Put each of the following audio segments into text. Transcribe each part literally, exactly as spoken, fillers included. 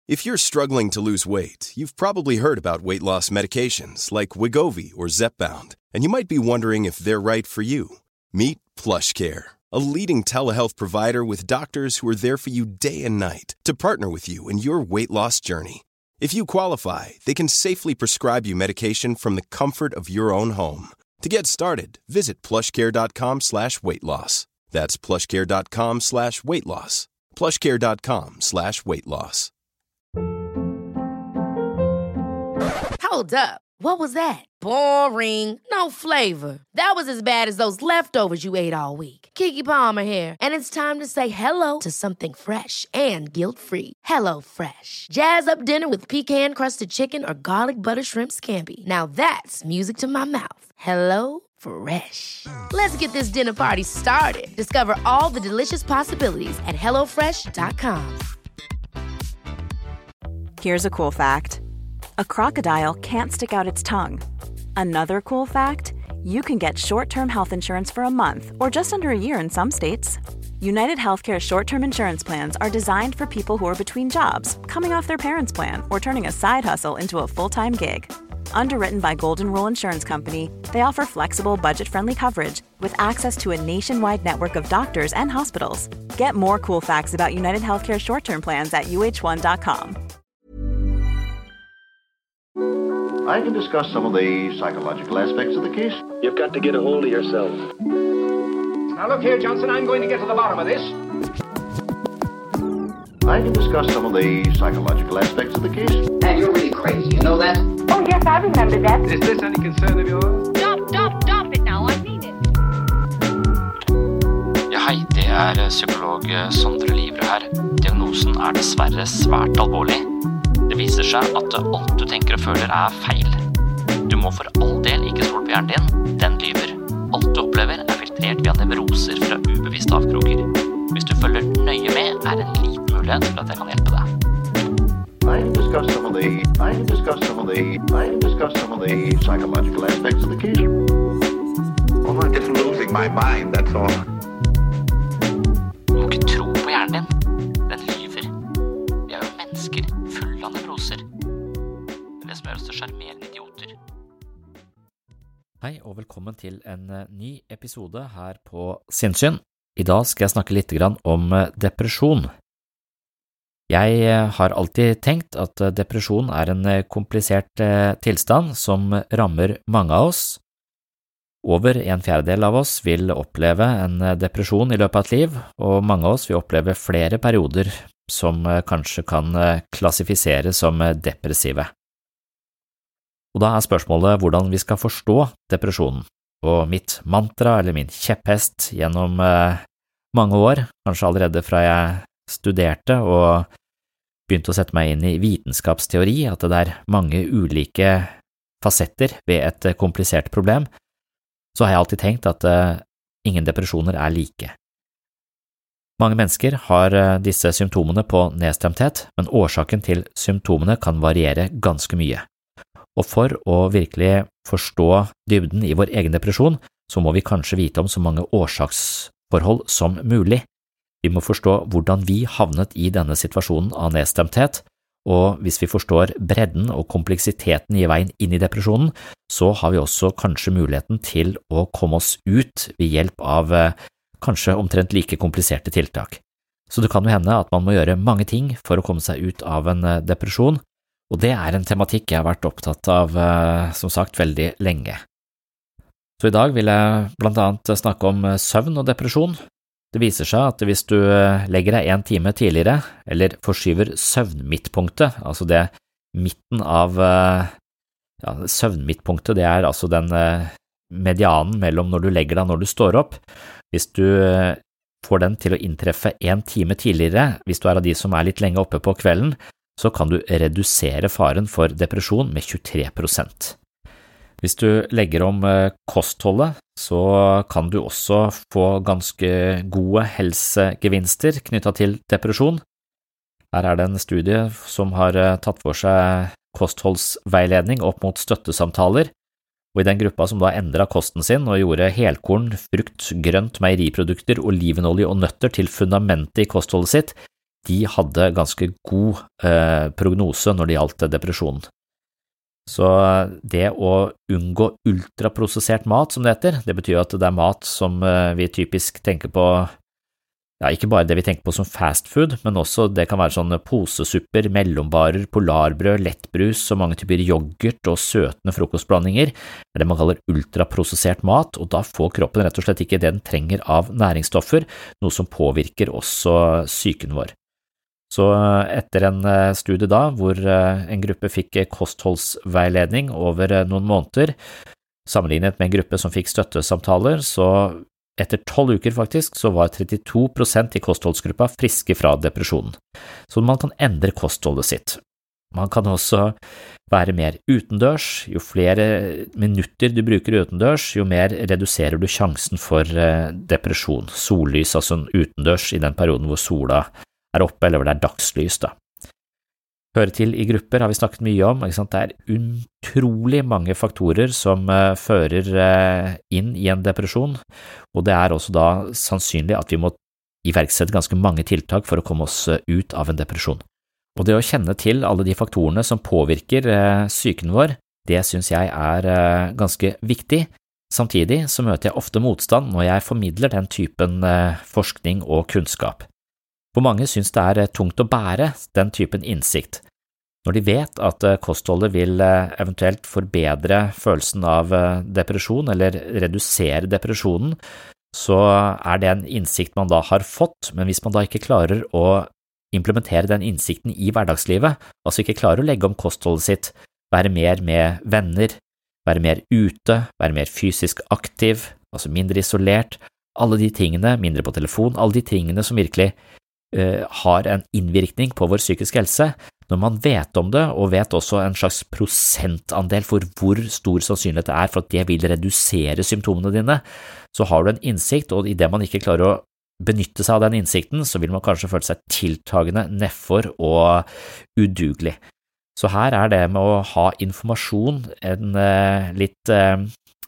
If you're struggling to lose weight, you've probably heard about weight loss medications like Wegovy or Zepbound, and you might be wondering if they're right for you. Meet PlushCare, a leading telehealth provider with doctors who are there for you day and night to partner with you in your weight loss journey. If you qualify, they can safely prescribe you medication from the comfort of your own home. To get started, visit plushcare.com slash weight loss. That's plushcare.com slash weight loss. plushcare.com slash weight loss. Hold up. What was that? Boring. No flavor. That was as bad as those leftovers you ate all week. Keke Palmer here, and it's time to say hello to something fresh and guilt-free. Hello Fresh. Jazz up dinner with pecan-crusted chicken or garlic butter shrimp scampi. Now that's music to my mouth. Hello Fresh. Let's get this dinner party started. Discover all the delicious possibilities at hello fresh dot com. Here's a cool fact. A crocodile can't stick out its tongue. Another cool fact, you can get short-term health insurance for a month or just under a year in some states. United Healthcare short-term insurance plans are designed for people who are between jobs, coming off their parents' plan, or turning a side hustle into a full-time gig. Underwritten by Golden Rule Insurance Company, they offer flexible, budget-friendly coverage with access to a nationwide network of doctors and hospitals. Get more cool facts about United Healthcare short-term plans at U H one dot com. I can discuss some of the psychological aspects of the case. You've got to get a hold of yourself. Now look here, Johnson, I'm going to get to the bottom of this. I can discuss some of the psychological aspects of the case. And you're really crazy, you know that? Oh, yes, I remember that. Is this any concern of yours? Stop, stop, stop it now, I mean it. Ja, hei, det er psykolog Sondre Livre her. Diagnosen er dessverre svært alvorlig. Det viser seg at alt du tenker og føler er feil. Du må for all del ikke stole på hjernen din, den lyver. Alt du opplever er filtrert via nevroser fra ubevisste avkroker. Hvis du følger nøye med, er det en liten mulighet for at jeg kan hjelpe deg. I can discuss some of the, I can discuss some of the, I can discuss some of the psychological aspects of the case. Well, I'm just losing my mind, that's all. Du må ikke tro på hjernen din. Den lyver. Vi er jo mennesker fulle av nevroser. Det er det som gjør oss til sjarmerende idioter. Hei og velkommen til en ny episode her på Sinnsyn. I dag skal jeg snakke litt om depresjon. Jeg har alltid tenkt at depresjon er en komplisert tilstand som rammer mange av oss. Over en fjerdedel av oss vil oppleve en depresjon i løpet av et liv, og mange av oss vil oppleve flere perioder som kanskje kan klassifiseres som depressive. Og da er spørsmålet hvordan vi skal forstå depresjonen. Og mitt mantra eller min kjepphest gjennom mange år, kanskje allerede fra jeg studerte og begynte å sette meg inn i vitenskapsteori, at det er mange ulike fasetter ved et komplisert problem, så har jeg alltid tenkt at ingen depresjoner er like. Mange mennesker har disse symptomene på nedstemthet, men årsaken til symptomene kan variere ganske mye. Og for å virkelig forstå dybden i vår egen depresjon, så må vi kanskje vite om så mange årsaksforhold som mulig. Vi må forstå hvordan vi havnet i denne situasjonen av nedstemthet, og hvis vi forstår bredden og kompleksiteten i veien inn i depresjonen, så har vi også kanskje muligheten til å komme oss ut ved hjelp av kanskje omtrent like kompliserte tiltak. Så det kan jo hende at man må gjøre mange ting for å komme seg ut av en depresjon, og det er en tematikk jeg har vært opptatt av, som sagt, veldig lenge. Så i dag vil jeg blant annet snakke om søvn og depresjon. Det viser seg at hvis du legger deg en time tidligere, eller forskyver søvnmidtpunktet, altså det midten av, ja, søvnmidtpunktet, det er altså den medianen mellom når du legger deg og når du står opp. Hvis du får den til å inntreffe en time tidligere, hvis du er av de som er litt lenge oppe på kvelden, så kan du redusere faren for depresjon med tjuetre prosent. Hvis du legger om kostholdet, så kan du også få ganske gode helsegevinster knyttet til depresjon. Her er det en studie som har tatt for seg kostholdsveiledning opp mot støttesamtaler, og i den gruppa som da endret kosten sin og gjorde helkorn, frukt, grønt, meieriprodukter, olivenolje og nøtter til fundamentet i kostholdet sitt, de hadde ganske god eh, prognose når det gjaldt depresjonen. Så det å unngå ultraprosessert mat, som det heter, det betyr at det er mat som vi typisk tenker på, ja, ikke bare det vi tenker på som fast food, men også det kan være sånne posesupper, mellombarer, polarbrød, lettbrus, så mange typer yoghurt og søtende frokostblandinger, det er det man kaller ultraprosessert mat, og da får kroppen rett og slett ikke det den trenger av næringsstoffer, noe som påvirker også psyken vår. Så etter en studie da, hvor en gruppe fikk kostholdsveiledning over noen måneder, sammenlignet med en gruppe som fikk støttesamtaler, så etter tolv uker faktisk, så var trettito prosent i kostholdsgruppa friske fra depresjonen. Så man kan endre kostholdet sitt. Man kan også være mer utendørs. Jo flere minutter du bruker utendørs, jo mer reduserer du sjansen for depresjon. Sollys, altså utendørs i den perioden hvor sola er oppe, eller hvor det er dagslys da. Høre til i grupper har vi snakket mye om, ikke sant? Det er utrolig mange faktorer som uh, fører uh, inn i en depresjon, og det er også da sannsynlig at vi må iverksette ganske mange tiltak for å komme oss uh, ut av en depresjon. Og det å kjenne til alle de faktorene som påvirker uh, psyken vår, det synes jeg er uh, ganske viktig. Samtidig så møter jeg ofte motstand når jeg formidler den typen uh, forskning og kunnskap. For mange synes det er tungt å bære den typen innsikt. Når de vet at kostholdet vil eventuelt forbedre følelsen av depresjon eller redusere depresjonen, så er det en innsikt man da har fått, men hvis man da ikke klarer å implementere den innsikten i hverdagslivet, altså ikke klarer å legge om kostholdet sitt, være mer med venner, være mer ute, være mer fysisk aktiv, altså mindre isolert, alle de tingene, mindre på telefon, alle de tingene som virkelig Uh, har en innvirkning på vår psykiske helse. Når man vet om det, og vet også en slags prosentandel for hvor stor sannsynlighet det er for at det vil redusere symptomene dine, så har du en innsikt, og i det man ikke klarer å benytte seg av den innsikten, så vil man kanskje føle seg tiltagende nedfor og udugelig. Så her er det med å ha informasjon en uh, litt uh,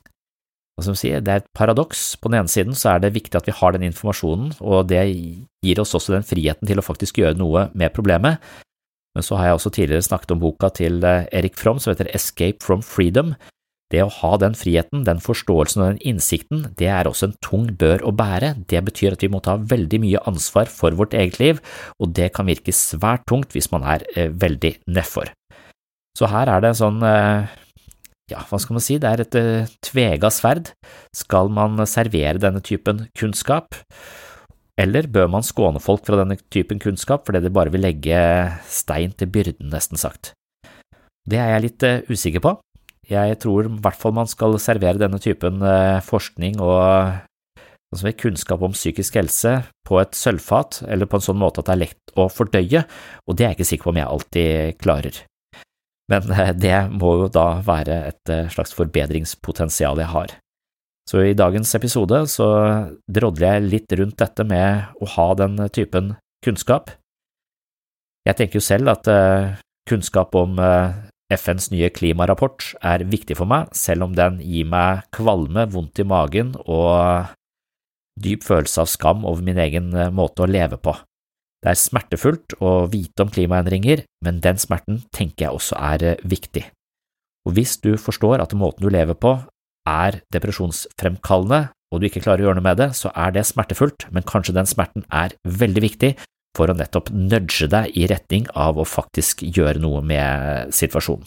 Som sier, det er et paradoks. På den ene siden så er det viktig at vi har den informasjonen, og det gir oss også den friheten til å faktisk gjøre noe med problemet. Men så har jeg også tidligere snakket om boka til Erik Fromm som heter Escape from Freedom. Det å ha den friheten, den forståelsen og den innsikten, det er også en tung bør å bære. Det betyr at vi må ta veldig mye ansvar for vårt eget liv, og det kan virke svært tungt hvis man er eh, veldig nedfor. Så her er det sånn eh, Ja, hva skal man si? Det er et uh, tvega sverd. Skal man servere denne typen kunnskap, eller bør man skåne folk fra denne typen kunnskap fordi det bare vil legge stein til byrden, nesten sagt? Det er jeg litt uh, usikker på. Jeg tror i hvert fall man skal servere denne typen uh, forskning og altså, kunnskap om psykisk helse på et sølvfat, eller på en sånn måte at det er lett å fordøye, og det er jeg ikke sikker på om jeg alltid klarer. Men det må jo da være et slags forbedringspotensial jeg har. Så i dagens episode så drodler jeg litt rundt dette med å ha den typen kunnskap. Jeg tenker jo selv at kunnskap om F N's nye klimarapport er viktig for meg, selv om den gir meg kvalme, vondt i magen og dyp følelse av skam over min egen måte å leve på. Det er smertefullt å vite om klimaendringer, men den smerten tenker jeg også er viktig. Og hvis du forstår at måten du lever på er depresjonsfremkallende, og du ikke klarer å gjøre noe med det, så er det smertefullt, men kanskje den smerten er veldig viktig for å nettopp nudge deg i retning av å faktisk gjøre noe med situasjonen.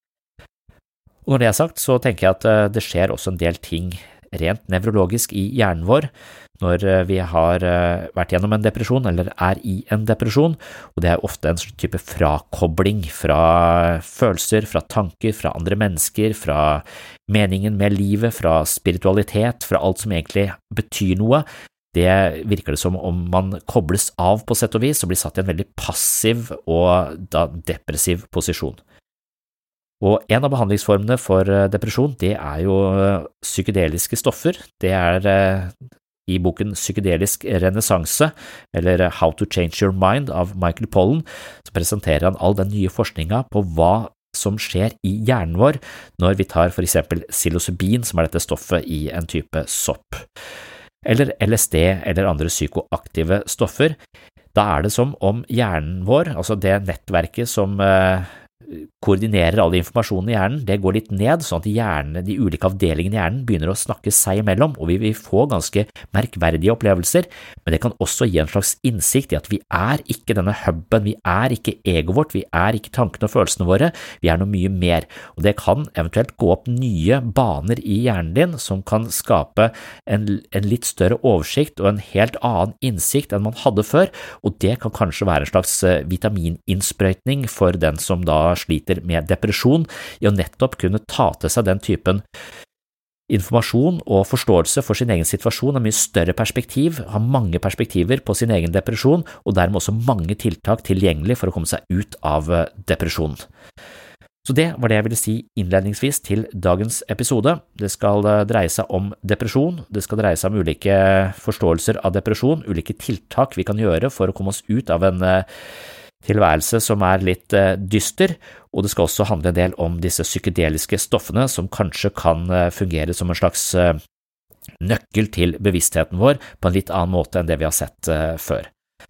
Og når det er sagt, så tenker jeg at det skjer også en del ting rent nevrologisk i hjernen vår når vi har vært gjennom en depresjon eller er i en depresjon, og det er ofte en type frakobling fra følelser, fra tanker, fra andre mennesker, fra meningen med livet, fra spiritualitet, fra alt som egentlig betyr noe. Det virker det som om man kobles av på sett og vis og blir satt i en veldig passiv og da depressiv posisjon. Og en av behandlingsformene for depresjon, det er jo psykedeliske stoffer. Det er i boken Psykedelisk renessanse, eller How to Change Your Mind av Michael Pollan, så presenterer han all den nye forskningen på hva som skjer i hjernen vår når vi tar for eksempel psilocybin, som er dette stoffet i en type sopp, eller L S D eller andre psykoaktive stoffer. Da er det som om hjernen vår, altså det nettverket som eh, koordinerer all informasjonen i hjernen, det går litt ned, sånn at hjernen, de ulike avdelingene i hjernen begynner å snakke seg imellom, og vi vil få ganske merkverdige opplevelser, men det kan også gi en slags innsikt i at vi er ikke denne hubben, vi er ikke egoet vårt, vi er ikke tankene og følelsene våre, vi er noe mye mer, og det kan eventuelt gå opp nye baner i hjernen din som kan skape en, en litt større oversikt og en helt annen innsikt enn man hadde før, og det kan kanskje være en slags vitamininnsprøytning for den som da sliter med depresjon, i å nettopp kunne ta til seg den typen informasjon og forståelse for sin egen situasjon, har mye større perspektiv, har mange perspektiver på sin egen depresjon, og dermed også mange tiltak tilgjengelig for å komme seg ut av depresjon. Så det var det jeg ville si innledningsvis til dagens episode. Det skal dreie seg om depresjon, det skal dreie seg om ulike forståelser av depresjon, ulike tiltak vi kan gjøre for å komme oss ut av en tilværelse som er litt eh, dyster, og det skal også handle en del om disse psykedeliske stoffene som kanskje kan eh, fungere som en slags eh, nøkkel til bevisstheten vår på en litt annen måte enn det vi har sett eh, før.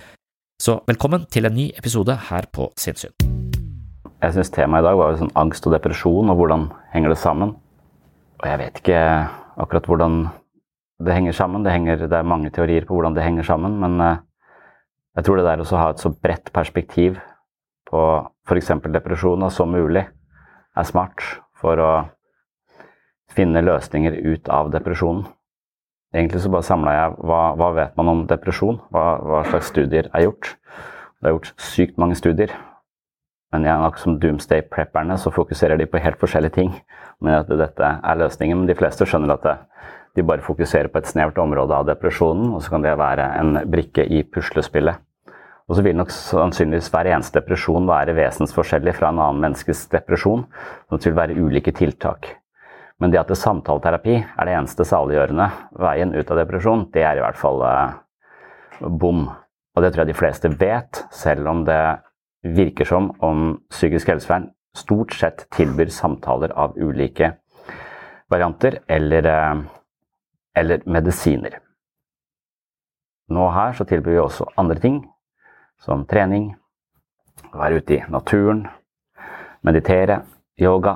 Så velkommen til en ny episode her på Sinnssyn. Jeg synes temaet i dag var sånn angst og depresjon, og hvordan henger det sammen? Og jeg vet ikke akkurat hvordan det henger sammen, det, henger, det er mange teorier på hvordan det henger sammen, men eh, jeg tror det der også å ha et så bredt perspektiv på for eksempel depresjon som mulig er smart for å finne løsninger ut av depresjonen. Egentlig så bare samlet jeg hva, hva vet man om depresjon, hva, hva slags studier er gjort. Det er gjort sykt mange studier, men jeg, nok som doomsday-prepperne så fokuserer de på helt forskjellige ting, men at dette er løsningen. Men de fleste skjønner at det, de bare fokuserer på et snevert område av depresjonen, og så kan det være en brikke i puslespillet. Og så vil nok sannsynligvis hver eneste depresjon være vesensforskjellig fra en annen menneskes depresjon, så det vil være ulike tiltak. Men det at det samtaleterapi er det eneste saliggjørende veien ut av depresjon, det er i hvert fall eh, bom. Og det tror jeg de fleste vet, selv om det virker som om psykisk helsevern stort sett tilbyr samtaler av ulike varianter eller, eh, eller medisiner. Nå her så tilbyr vi også andre ting, som trening, være ute i naturen, meditere, yoga,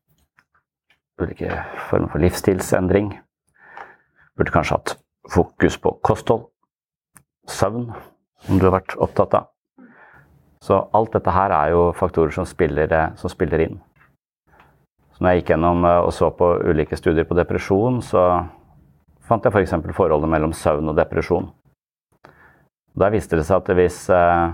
ulike former for livsstilsendring. Burde kanskje hatt fokus på kosthold, søvn, som du har vært opptatt av. Så alt dette her er jo faktorer som spiller, som spiller inn. Så når jeg gikk gjennom og så på ulike studier på depresjon, så fant jeg for eksempel forholdet mellom søvn og depresjon. Der viste det seg at hvis eh,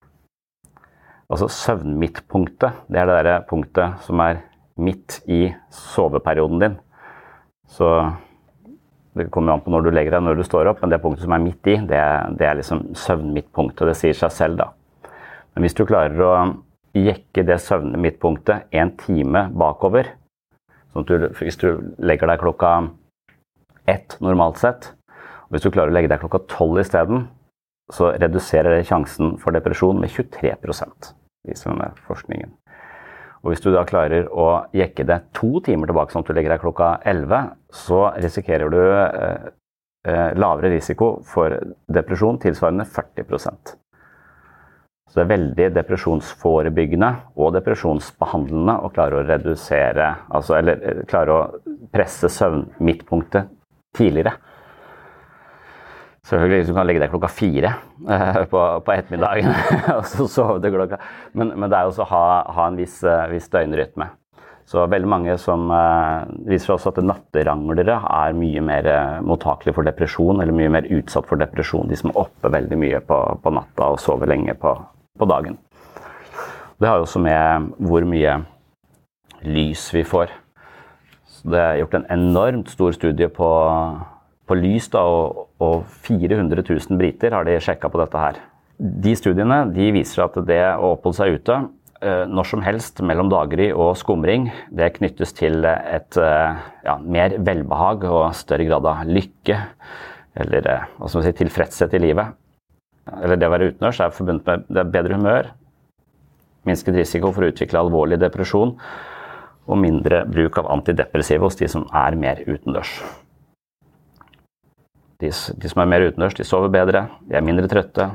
altså søvnmidtpunktet, det er det der punktet som er midt i soveperioden din, så det kommer an på når du legger deg, når du står opp, men det punktet som er midt i, det, det er liksom søvnmidtpunktet, det sier seg selv da. Men hvis du klarer å jekke det søvnmidtpunktet en time bakover, sånn at du, hvis du legger deg klokka ett normalt sett, og hvis du klarer å legge deg klokka tolv i stedet, så reduserer det sjansen for depresjon med tjuetre prosent, viser denne forskningen. Og hvis du da klarer å jekke det to timer tilbake, sånn at du legger deg klokka elleve, så risikerer du eh, eh, lavere risiko for depresjon tilsvarende førti prosent. Så det er veldig depresjonsforebyggende og depresjonsbehandlende å klare å redusere, altså, eller klare å presse søvnmidtpunktet tidligere. Selvfølgelig, du kan legge deg klokka fire eh, på, på ettermiddagen, og så sove til klokka. Men, men det er også å ha, ha en viss, viss døgnrytme. Så veldig mange som eh, viser også at natteranglere er mye mer mottakelige for depresjon, eller mye mer utsatt for depresjon, de som er oppe veldig mye på, på natta og sover lenge på, på dagen. Det har jo også med hvor mye lys vi får. Så det er gjort en enormt stor studie på på lys da, og, og fire hundre tusen briter har de sjekket på dette her. De studiene de viser at det å oppholde seg ute eh, når som helst mellom daggry og skumring, det knyttes til et eh, ja, mer velbehag og større grad av lykke, eller eh, hva skal man si, tilfredshet i livet. Eller det å være utendørs er forbundet med det er bedre humør, minsket risiko for å utvikle alvorlig depresjon, og mindre bruk av antidepressive hos de som er mer utendørs. De, de som er mer utendørs, de sover bedre, de er mindre trøtte,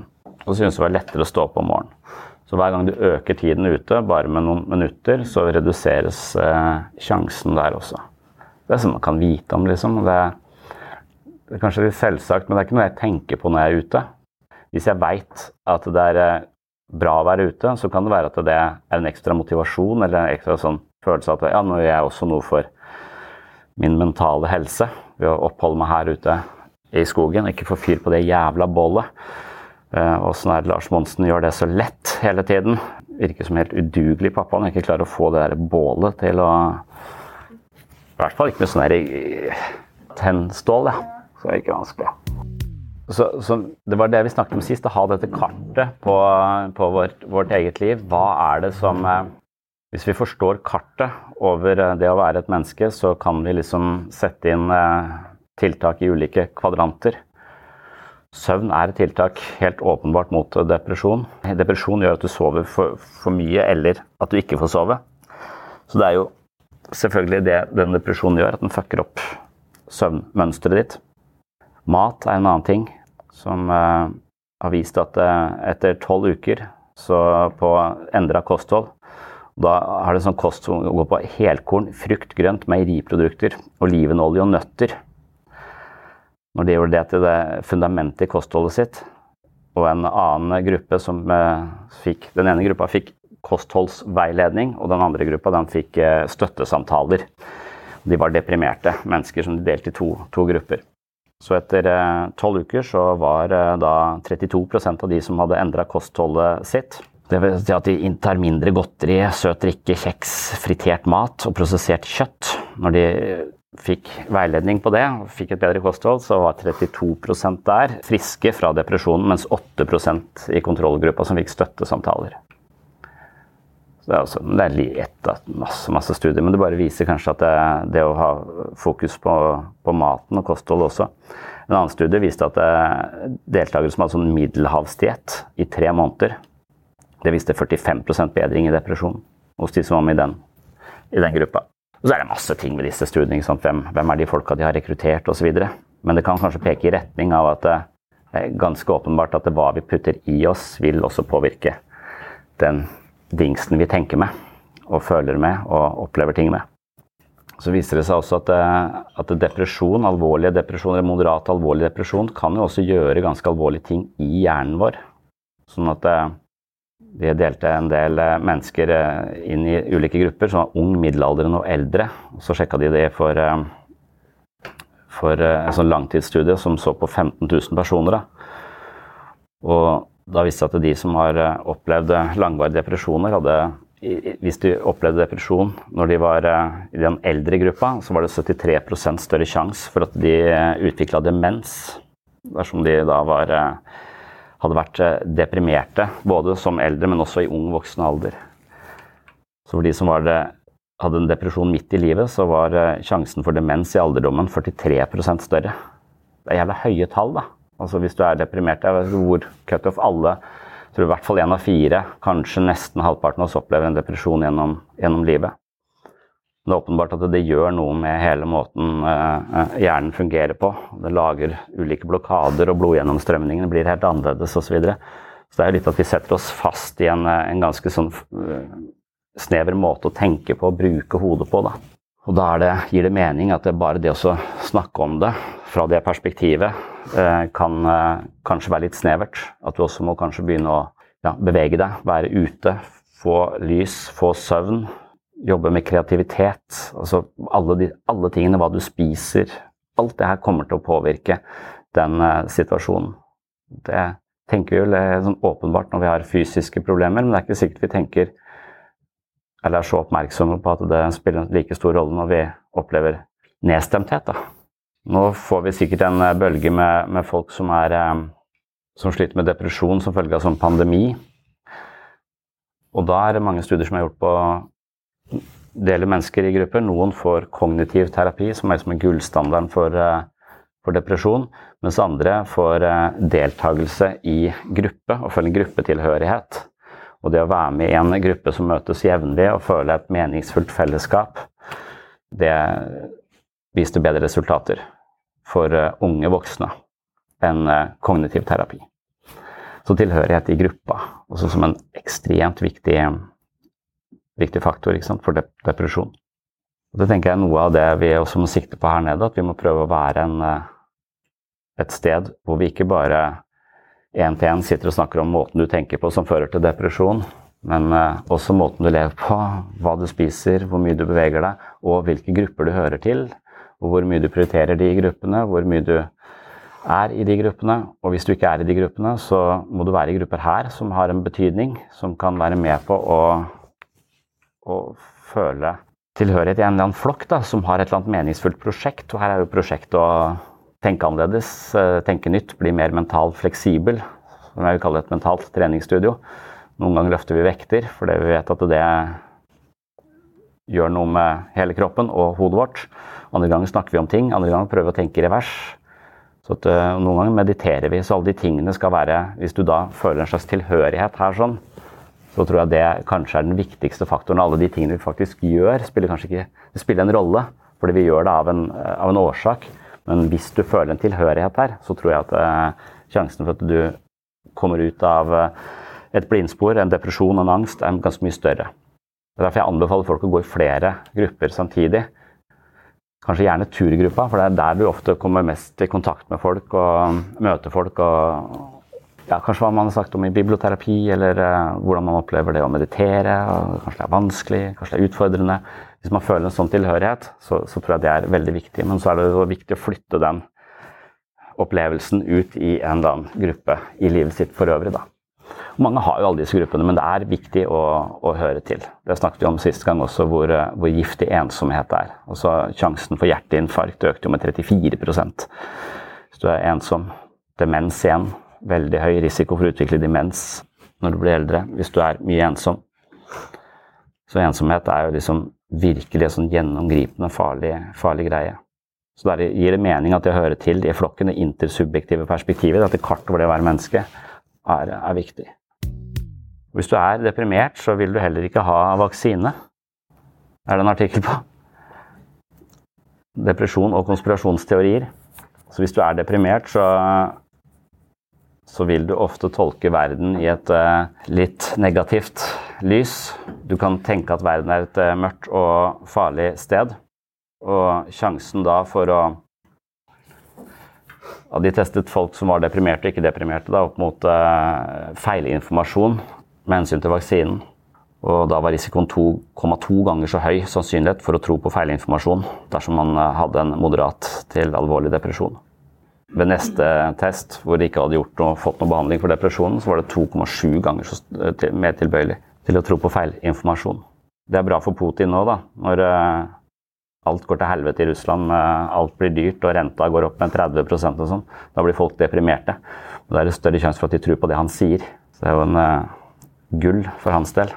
og så synes det var lettere å stå opp om morgenen. Så hver gang du øker tiden ute, bare med noen minutter, så reduseres eh, sjansen der også. Det er sånn man kan vite om, liksom. Det, det er kanskje litt selvsagt, men det er ikke noe jeg tenker på når jeg er ute. Hvis jeg vet at det er eh, bra å være ute, så kan det være at det er en ekstra motivasjon, eller en ekstra sånn følelse av at ja, nå gjør jeg også noe for min mentale helse, ved å oppholde meg her ute i skogen, ikke få fyr på det jævla bålet. Uh, og sånn er Lars Monsen gjør det så lett hele tiden. Virker som helt udugelig pappa. Han ikke klarer å få det der bålet til å... I hvert fall ikke med sånn der tennstål, ja. Så er det ikke vanskelig. Så, så det var det vi snakket om sist, å ha dette kartet på, på vårt, vårt eget liv. Hva er det som... Uh, hvis vi forstår kartet over uh, det å være et menneske, så kan vi liksom sette inn uh, tiltak i ulike kvadranter. Søvn er et tiltak helt åpenbart mot depresjon. Depresjon gjør at du sover for, for mye, eller at du ikke får sove. Så det er jo selvfølgelig det den depresjonen gjør, at den fucker opp søvnmønstret ditt. Mat er en annen ting som uh, har vist at uh, etter tolv uker så på endret kosthold, da har det sånn kost som går på helkorn, frukt, grønt, meieriprodukter, olivenolje og nøtter. Når de gjorde det til det fundamentet i kostholdet sitt, og en annen gruppe som eh, fikk, den ene gruppa fikk kostholdsveiledning, og den andre gruppa den fikk eh, støttesamtaler. De var deprimerte mennesker som de delte i to, to grupper. Så etter tolv eh, uker så var eh, da trettito prosent av de som hadde endret kostholdet sitt. Det vil si at de inntar mindre godteri, søt drikke, kjeks, fritert mat og prosessert kjøtt. Når de fikk veiledning på det, og fikk et bedre kosthold, så var trettito prosent der friske fra depresjonen, mens åtte prosent i kontrollgruppa som fikk støttesamtaler. Så det er, også, det er et av masse, masse studier, men det bare viser kanskje at det, det å ha fokus på, på maten og kosthold også. En annen studie viste at det, deltakere som hadde sånn middelhavsdiett i tre måneder, det viste førtifem prosent bedring i depresjon hos de som var med i den, i den gruppa. Og så er det masse ting med disse studiene, sånn, hvem, hvem er de folka de har rekruttert og så videre. Men det kan kanskje peke i retning av at det er ganske åpenbart at det hva vi putter i oss vil også påvirke den dingsen vi tenker med, og føler med, og opplever ting med. Så viser det seg også at, at depresjon, alvorlig depresjon, eller moderat alvorlig depresjon, kan jo også gjøre ganske alvorlige ting i hjernen vår. Sånn at vi delte en del mennesker inn i ulike grupper, som var ung, middelaldrende og eldre. Og så sjekket de det for, for en sånn langtidsstudie som så på femten tusen personer. Da. Og da viste det at de som har opplevd langvarige depresjoner, hadde, hvis de opplevde depresjon når de var i den eldre gruppa, så var det syttitre prosent større sjanse for at de utviklet demens, dersom de da var... hadde vært deprimerte, både som eldre, men også i ung voksen alder. Så for de som var det, hadde en depresjon midt i livet, så var sjansen for demens i alderdommen førtitre prosent større. Det er jævla høye tall, da. Altså hvis du er deprimert, jeg vet hvor cut-off alle, tror i hvert fall en av fire, kanskje nesten halvparten av oss opplever en depresjon gjennom, gjennom livet. Det er åpenbart at det gjør noe med hele måten eh, hjernen fungerer på. Det lager ulike blokader, og blodgjennomstrømningen blir helt annerledes og så videre. Så det er litt at vi setter oss fast i en, en ganske sånn uh, snever måte å tenke på, og bruke hodet på. Da. Og da er det, gir det mening at det bare det å snakke om det fra det perspektivet eh, kan eh, kanskje være litt snevert. At du også må kanskje begynne å ja, bevege deg, være ute, få lys, få søvn, jobbe med kreativitet, altså alle, de, alle tingene, hva du spiser, alt det her kommer til å påvirke den uh, situasjonen. Det tenker vi jo er sånn åpenbart når vi har fysiske problemer, men det er ikke sikkert vi tenker, eller er så oppmerksomme på at det spiller en like stor rolle når vi opplever nedstemthet. Da. Nå får vi sikkert en bølge med, med folk som, er, um, som sliter med depresjon som følge av sånn pandemi, og da er det mange studier som er gjort på deler mennesker i grupper. Noen får kognitiv terapi, som er som en gullstandarden for, for depresjon, mens andre får deltagelse i gruppe og følge en gruppetilhørighet. Og det å være med i en gruppe som møtes jevnlig og føle et meningsfullt fellesskap, det viste bedre resultater for unge voksne enn kognitiv terapi. Så tilhørighet i gruppa, også som en ekstremt viktig, viktig faktor, ikke sant, for dep depresjon. Og det tenker jeg er noe av det vi også må sikte på her nede, at vi må prøve å være en, et sted hvor vi ikke bare en til en sitter og snakker om måten du tenker på som fører til depresjon, men også måten du lever på, hva du spiser, hvor mye du beveger deg, og hvilke grupper du hører til, og hvor mye du prioriterer de gruppene, hvor mye du er i de gruppene. Og hvis du ikke er i de gruppene, så må du være i grupper her som har en betydning, som kan være med på å, å føle tilhørighet i en eller annen flokk da, som har et eller annet meningsfullt prosjekt. Og her er jo prosjektet å tenke annerledes, tenke nytt, bli mer mentalt fleksibel, som jeg vil kalle et mentalt treningsstudio. Noen ganger løfter vi vekter, fordi vi vet at det gjør noe med hele kroppen og hodet vårt. Andre ganger snakker vi om ting, andre ganger prøver vi å tenke i revers. Så at, uh, noen ganger mediterer vi, så alle de tingene skal være, hvis du da føler en slags tilhørighet her sånn, så tror jeg det kanskje er den viktigste faktoren. Alle de tingene vi faktisk gjør, spiller kanskje ikke, det spiller en rolle, fordi vi gjør det av en, av en årsak. Men hvis du føler en tilhørighet her, så tror jeg at uh, sjansen for at du kommer ut av uh, et blindspor, en depresjon og en angst, er ganske mye større. Det er derfor jeg anbefaler folk å gå i flere grupper samtidig. Kanskje gjerne turgruppa, for det er der du ofte kommer mest i kontakt med folk og møter folk. Og ja, kanskje hva man har sagt om i biblioterapi, eller uh, hvordan man opplever det å meditere. Og kanskje det er vanskelig, kanskje det er utfordrende. Hvis man føler en sånn tilhørighet, så, så tror jeg det er veldig viktig. Men så er det jo viktig å flytte den opplevelsen ut i en eller annen gruppe i livet sitt for øvrig da. Mange har jo alle disse gruppene, men det er viktig å, å høre til. Det snakket vi om siste gang også, hvor, hvor giftig ensomhet er. Også sjansen for hjerteinfarkt økte jo med trettifire prosent. Hvis du er ensom, demens igjen, veldig høy risiko for å utvikle demens når du blir eldre, hvis du er mye ensom. Så ensomhet er jo liksom virkelig en sånn gjennomgripende farlig, farlig greie. Så der gir det mening at jeg hører til i flokken, det intersubjektive perspektivet, at det kart over det å være menneske er, er viktig. Hvis du er deprimert, så vil du heller ikke ha vaksine. Er det en artikkel på? Depresjon og konspirasjonsteorier. Så hvis du er deprimert, så, så vil du ofte tolke verden i et uh, litt negativt lys. Du kan tenke at verden er et uh, mørkt og farlig sted. Og sjansen da for å ja, de testet folk som var deprimerte og ikke deprimerte da, opp mot uh, feilinformasjon med hensyn til vaksinen. Og da var risikoen to komma to ganger så høy sannsynlighet for å tro på feilinformasjon dersom man uh, hadde en moderat til alvorlig depresjon. Ved neste test, hvor de ikke hadde gjort noe, fått noe behandling for depresjonen, så var det to komma sju ganger så, uh, til, mer tilbøyelig til å tro på feilinformasjon. Det er bra for Putin nå da, når uh, alt går til helvete i Russland, alt blir dyrt og renta går opp med tretti prosent og sånn. Da blir folk deprimerte. Og det er en større sjanse for at de tror på det han sier. Så det er jo en uh, gull for hans del.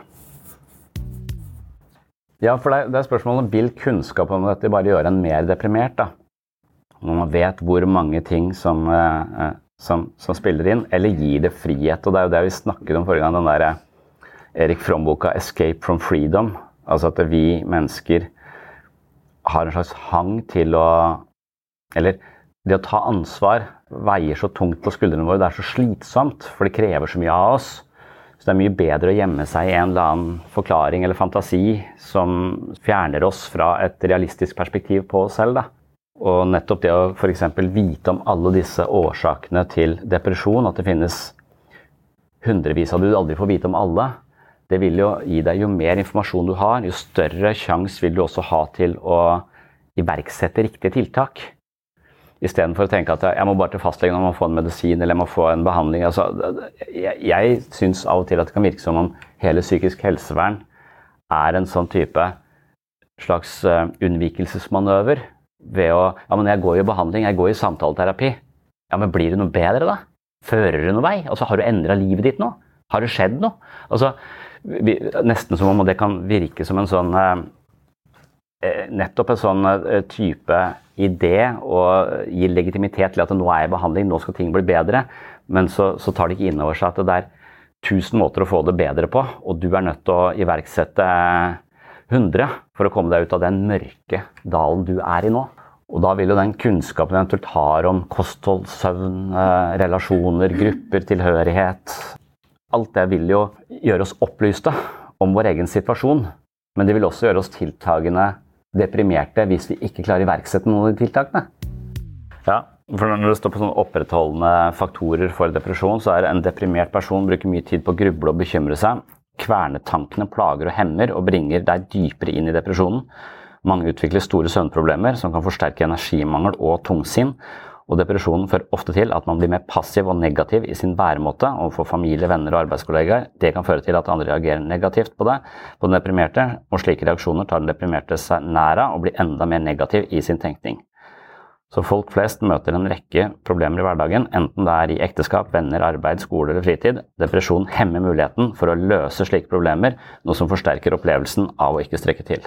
Ja, for det er, det er spørsmålet om vil kunnskap om dette bare gjøre en mer deprimert da. Når man vet hvor mange ting som, uh, som, som spiller inn, eller gir det frihet. Og det er jo det vi snakket om forrige gang, den der uh, Erik Fromm-boka Escape from Freedom. Altså at vi mennesker har en slags hang til å, eller det å ta ansvar veier så tungt på skuldrene våre, det er så slitsomt, for det krever så mye av oss. Så det er mye bedre å gjemme seg i en eller annen forklaring eller fantasi som fjerner oss fra et realistisk perspektiv på oss selv da. Og nettopp det å for eksempel vite om alle disse årsakene til depresjon, at det finnes hundrevis av du aldri får vite om alle, det vil jo gi deg, jo mer informasjon du har, jo større sjans vil du også ha til å iverksette riktige tiltak. I stedet for å tenke at jeg må bare til fastlegen om å få en medisin, eller jeg må få en behandling. Altså, jeg, jeg synes av og til at det kan virke som om hele psykisk helsevern er en sånn type slags unnvikelsesmanøver ved å, ja, men jeg går i behandling, jeg går i samtaleterapi. Ja, men blir det noe bedre da? Fører det noe vei? Altså, har du endret livet ditt nå? Har det skjedd noe? Altså, vi, nesten som om det kan virke som en sånn, eh, nettopp en sånn eh, type idé og gi legitimitet til at nå er jeg i behandling, nå skal ting bli bedre, men så, så tar det ikke inn over seg at det er tusen måter å få det bedre på, og du er nødt til å iverksette hundre for å komme deg ut av den mørke dalen du er i nå. Og da vil jo den kunnskapen vi eventuelt har om kosthold, søvn, eh, relasjoner, grupper, tilhørighet, alt det vil jo gjøre oss opplyste om vår egen situasjon, men det vil også gjøre oss tiltagende deprimerte hvis vi ikke klarer å iverksette noen av de tiltakene. Ja, for når det står på sånne opprettholdende faktorer for depresjon, så er en deprimert person bruker mye tid på å gruble og bekymre seg. Kvernetankene plager og hemmer og bringer deg dypere inn i depresjonen. Mange utvikler store søvnproblemer som kan forsterke energimangel og tungsinn, og depresjonen fører ofte til at man blir mer passiv og negativ i sin væremåte overfor familie, venner og arbeidskollegaer. Det kan føre til at andre reagerer negativt på det, på den deprimerte, og slike reaksjoner tar den deprimerte seg nære og blir enda mer negativ i sin tenkning. Så folk flest møter en rekke problemer i hverdagen, enten det er i ekteskap, venner, arbeid, skole eller fritid. Depresjon hemmer muligheten for å løse slike problemer, noe som forsterker opplevelsen av å ikke strekke til.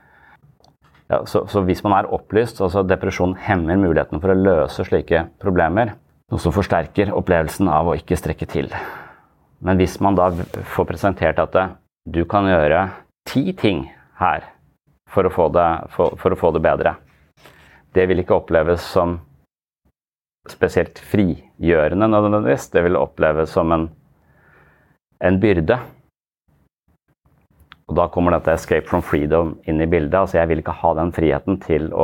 Ja, så, så hvis man er opplyst, altså depresjon hemmer muligheten for å løse slike problemer, noe som forsterker opplevelsen av å ikke strekke til. Men hvis man da får presentert at det, du kan gjøre ti ting her for å få det, for, for å få det bedre, det vil ikke oppleves som spesielt frigjørende nødvendigvis, det vil oppleves som en, en byrde. Og da kommer dette escape from freedom inn i bildet. Altså jeg vil ikke ha den friheten til å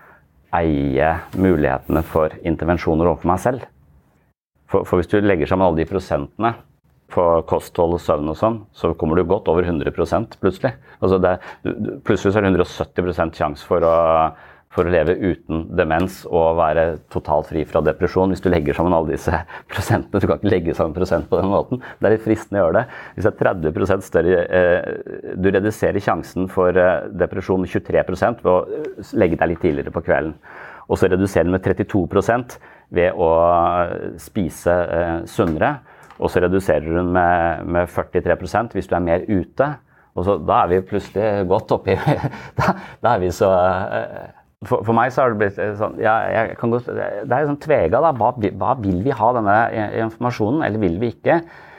eie mulighetene for intervensjoner overfor meg selv. For, for hvis du legger sammen alle de prosentene på kosthold og søvn og sånn, så kommer du godt over hundre prosent plutselig. Altså det, du, plutselig så er det hundre og sytti prosent sjanse for å, for å leve uten demens og være totalt fri fra depresjon hvis du legger sammen alle disse prosentene. Du kan ikke legge sammen prosent på den måten. Det er litt fristende å gjøre det. Hvis det er tretti prosent større, eh, du reduserer sjansen for eh, depresjon med tjuetre prosent ved å legge deg litt tidligere på kvelden. Og så reduserer den med trettito prosent ved å spise eh, sunnere. Og så reduserer du den med, med førtitre prosent hvis du er mer ute. Og så, da er vi plutselig godt oppi. da, da er vi så... Eh, For, for meg så har det blitt sånn, ja, jeg kan gå, det er sånn tvega da, hva, hva vil vi ha denne informasjonen, eller vil vi ikke?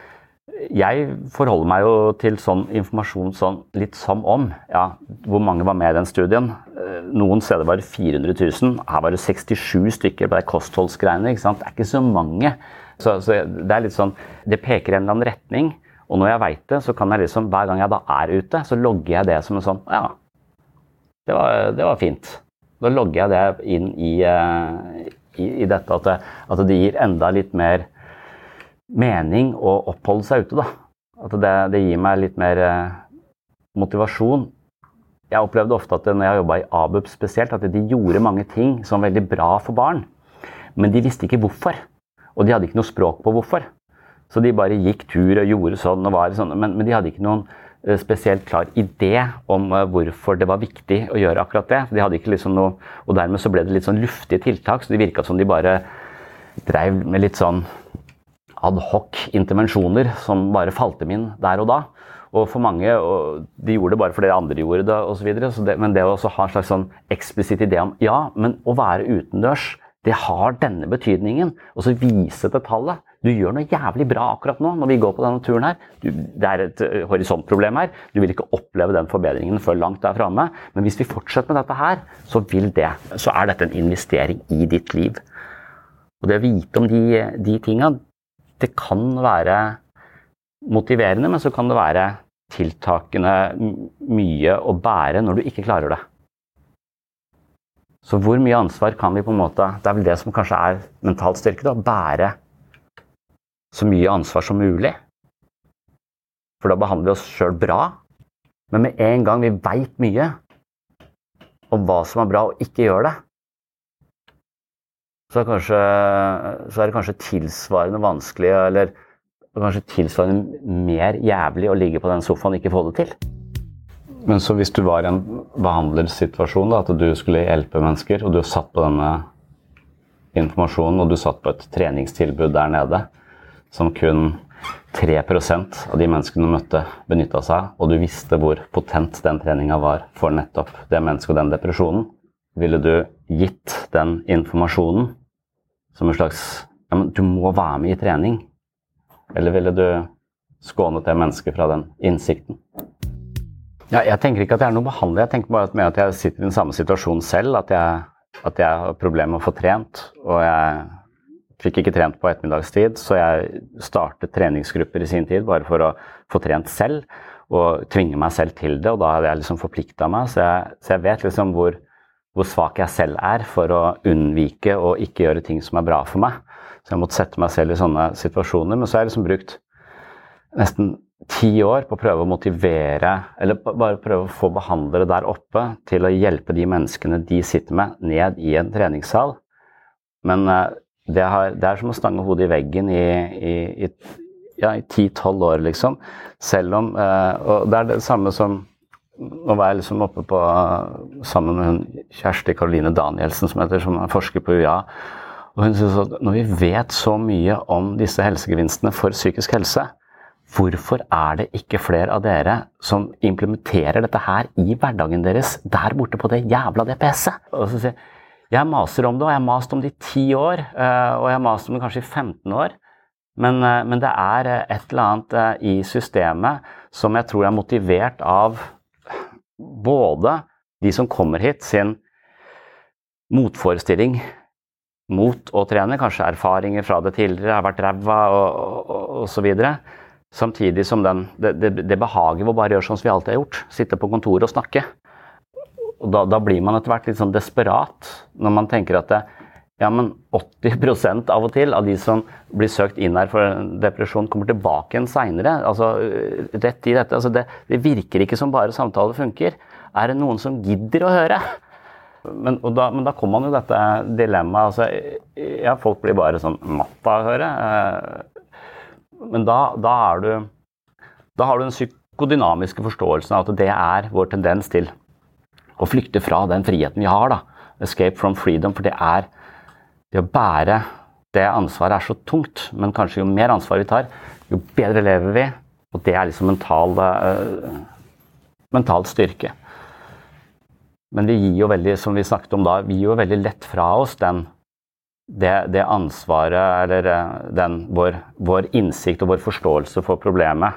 Jeg forholder meg jo til sånn informasjon sånn litt som om, ja, hvor mange var med i den studien. Noen steder var det fire hundre tusen, her var det sekstisju stykker på det kostholdsgreiene, ikke sant? Det er ikke så mange. Så, så det er litt sånn, det peker en eller annen retning, og når jeg vet det, så kan jeg liksom, hver gang jeg da er ute, så logger jeg det som en sånn, ja, det var, det var fint. Da logger jeg det inn i, i, i dette at det, at det gir enda litt mer mening å oppholde seg ute da. At det, det gir meg litt mer motivasjon. Jeg opplevde ofte at når jeg jobbet i A B U P spesielt, at de gjorde mange ting som var veldig bra for barn. Men de visste ikke hvorfor. Og de hadde ikke noe språk på hvorfor. Så de bare gikk tur og gjorde sånn og var sånn. Men, men de hadde ikke noen spesielt klar idé om hvorfor det var viktig å gjøre akkurat det. De hadde ikke liksom noe, og dermed så ble det litt sånn luftige tiltak, så det virket som de bare drev med litt sånn ad hoc intervensjoner som bare falt dem inn der og da. Og for mange, og de gjorde det bare fordi andre gjorde det og så videre, så det, men det å også ha en slags sånn eksplisitt idé om, ja, men å være utendørs, det har denne betydningen, og så vise til tallet. Du gjør noe jævlig bra akkurat nå, når vi går på denne turen her. Du, det er et horisontproblem her. Du vil ikke oppleve den forbedringen før langt der fremme. Men hvis vi fortsetter med dette her, så vil det. Så er dette en investering i ditt liv. Og det å vite om de, de tingene, det kan være motiverende, men så kan det være tiltakende mye å bære når du ikke klarer det. Så hvor mye ansvar kan vi på en måte, det er vel det som kanskje er mentalt styrke, da, bære så mye ansvar som mulig. For da behandler vi oss selv bra. Men med en gang vi vet mye om hva som er bra og ikke gjør det, så er, kanskje, så er det kanskje tilsvarende vanskelig, eller kanskje tilsvarende mer jævlig å ligge på den sofaen og ikke få det til. Men så hvis du var i en behandlersituasjon, da, at du skulle hjelpe mennesker, og du satt på denne informasjonen, og du satt på et treningstilbud der nede, som kun tre prosent av de menneskene du møtte benyttet seg, og du visste hvor potent den treningen var for nettopp det mennesket og den depresjonen, ville du gitt den informasjonen som en slags, ja, men du må være med i trening, eller ville du skånet det mennesket fra den innsikten? Ja, jeg tenker ikke at det er noe behandling, jeg tenker bare at, med at jeg sitter i den samme situasjon selv, at jeg at jeg har problemer med å få trent, og jeg fikk ikke trent på ettermiddagstid, så jeg startet treningsgrupper i sin tid, bare for å få trent selv, og tvinge meg selv til det, og da hadde jeg liksom forpliktet meg, så jeg, så jeg vet liksom hvor, hvor svak jeg selv er for å unnvike og ikke gjøre ting som er bra for meg. Så jeg måtte sette meg selv i sånne situasjoner, men så har jeg liksom brukt nesten ti år på å prøve å motivere, eller bare prøve å få behandlere der oppe til å hjelpe de menneskene de sitter med ned i en treningssal. Men det, har, det er som å stange hodet i veggen i, i, i, ja, i ti tolv år, liksom. Selv om, og det er det samme som, nå var jeg liksom oppe på, sammen med hun Kjersti Karoline Danielsen, som heter, som er forsker på U I A, og hun synes at når vi vet så mye om disse helsegevinstene for psykisk helse, hvorfor er det ikke flere av dere som implementerer dette her i hverdagen deres der borte på det jævla D P S-et? Og så sier jeg, jeg maser om det, og jeg har mast om det i ti år, og jeg har mast om det kanskje i femten år, men, men det er et eller annet i systemet som jeg tror er motivert av både de som kommer hit, sin motforestilling mot å trene, kanskje erfaringer fra det tidligere, har vært ræva og, og, og, og så videre. Samtidig som den, det, det, det behager å bare gjøre sånn som vi alltid har gjort, sitte på kontoret og snakke. Og da, da blir man etter hvert litt sånn desperat, når man tenker at det, ja, men åtti prosent av og til av de som blir søkt inn her for depresjon kommer tilbake igjen senere. Altså, rett i dette, altså det, det virker ikke som bare samtale funker. Er det noen som gidder å høre? Men, og da, men da kommer man jo dette dilemmaet, altså, ja, folk blir bare sånn matta å høre. Men da, da, er du, da har du den psykodynamiske forståelsen av at det er vår tendens til å flykte fra den friheten vi har, da. Escape from freedom, for det er det å bære det ansvaret er så tungt, men kanskje jo mer ansvar vi tar, jo bedre lever vi, og det er liksom mental, uh, mental styrke. Men vi gir jo veldig, som vi snakket om da, vi gir jo veldig lett fra oss den Det, det ansvaret, eller den, vår, vår innsikt og vår forståelse for problemet,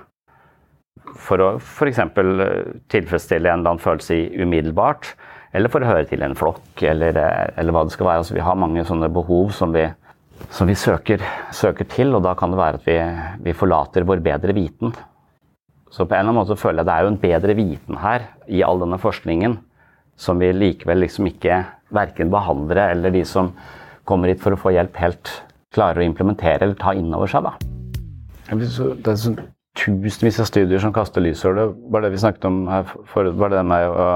for å for eksempel tilfredsstille en eller annen følelse i umiddelbart, eller for å høre til en flokk, eller, eller hva det skal være. Altså, vi har mange sånne behov som vi, som vi søker, søker til, og da kan det være at vi, vi forlater vår bedre viten. Så på en eller annen måte føler jeg at det er jo en bedre viten her, i all denne forskningen, som vi likevel liksom ikke, hverken behandlere eller de som kommer hit for å få hjelp, helt klarer å implementere eller ta inn over seg, da. Det er sånn tusenvis av studier som kaster lys over det. Bare det vi snakket om her, for, bare det med å,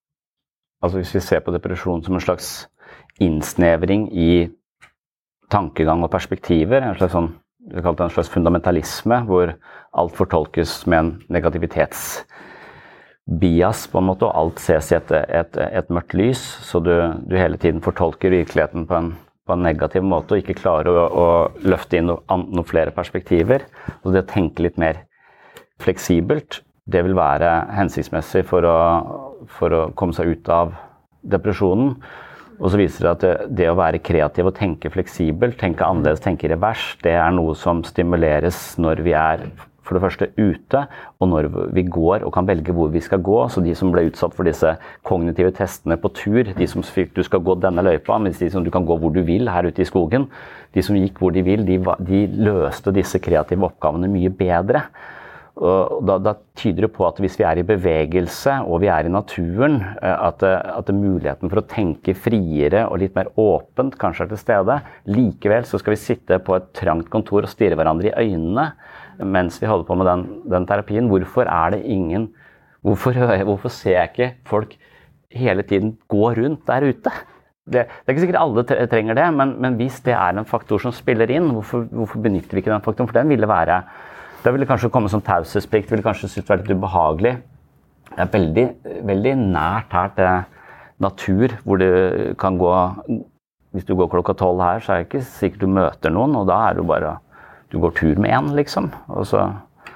altså hvis vi ser på depresjon som en slags innsnevring i tankegang og perspektiver, en slags sånn, vi kaller det en slags fundamentalisme, hvor alt fortolkes med en negativitets bias på en måte, og alt ses i et, et, et mørkt lys, så du, du hele tiden fortolker virkeligheten på en, på en negativ måte, og ikke klarer å, å løfte inn noen noe flere perspektiver. Og det å tenke litt mer fleksibelt, det vil være hensiktsmessig for å, for å komme seg ut av depresjonen. Og så viser det at det, det å være kreativ og tenke fleksibelt, tenke annerledes, tenke i revers, det er noe som stimuleres når vi er for det første ute, og når vi går og kan velge hvor vi skal gå. Så de som ble utsatt for disse kognitive testene på tur, de som fikk du skal gå denne løypa, mens de som du kan gå hvor du vil her ute i skogen, de som gikk hvor de vil, de, de løste disse kreative oppgavene mye bedre. Og da, da tyder det på at hvis vi er i bevegelse og vi er i naturen, at, at muligheten for å tenke friere og litt mer åpent kanskje er til stede. Likevel så skal vi sitte på et trangt kontor og stirre hverandre i øynene mens vi holder på med den, den terapien. Hvorfor er det ingen, hvorfor, hvorfor ser jeg ikke folk hele tiden gå rundt der ute? Det, det er ikke sikkert alle trenger det, men, men hvis det er en faktor som spiller inn, hvorfor, hvorfor benytter vi ikke den faktoren? For den ville være, da ville det kanskje komme som taushetsplikt, ville kanskje synes være litt ubehagelig. Det er veldig, veldig nært her til natur, hvor du kan gå, hvis du går klokka tolv her, så er det ikke sikkert du møter noen, og da er du bare, du går tur med en, liksom. Og så,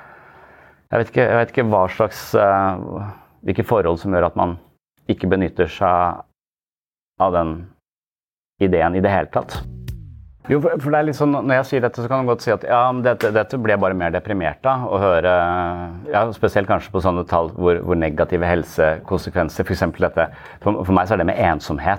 jeg vet ikke, jeg vet ikke hva slags, uh, hvilke forhold som gjør at man ikke benytter seg av den ideen i det hele tatt. Jo, for, for det er litt sånn, når jeg sier dette, så kan man godt si at ja, men dette, dette ble jeg bare mer deprimert av, å høre, ja, spesielt kanskje på sånne tall hvor, hvor negative helsekonsekvenser, for eksempel dette, for, for meg så er det med ensomhet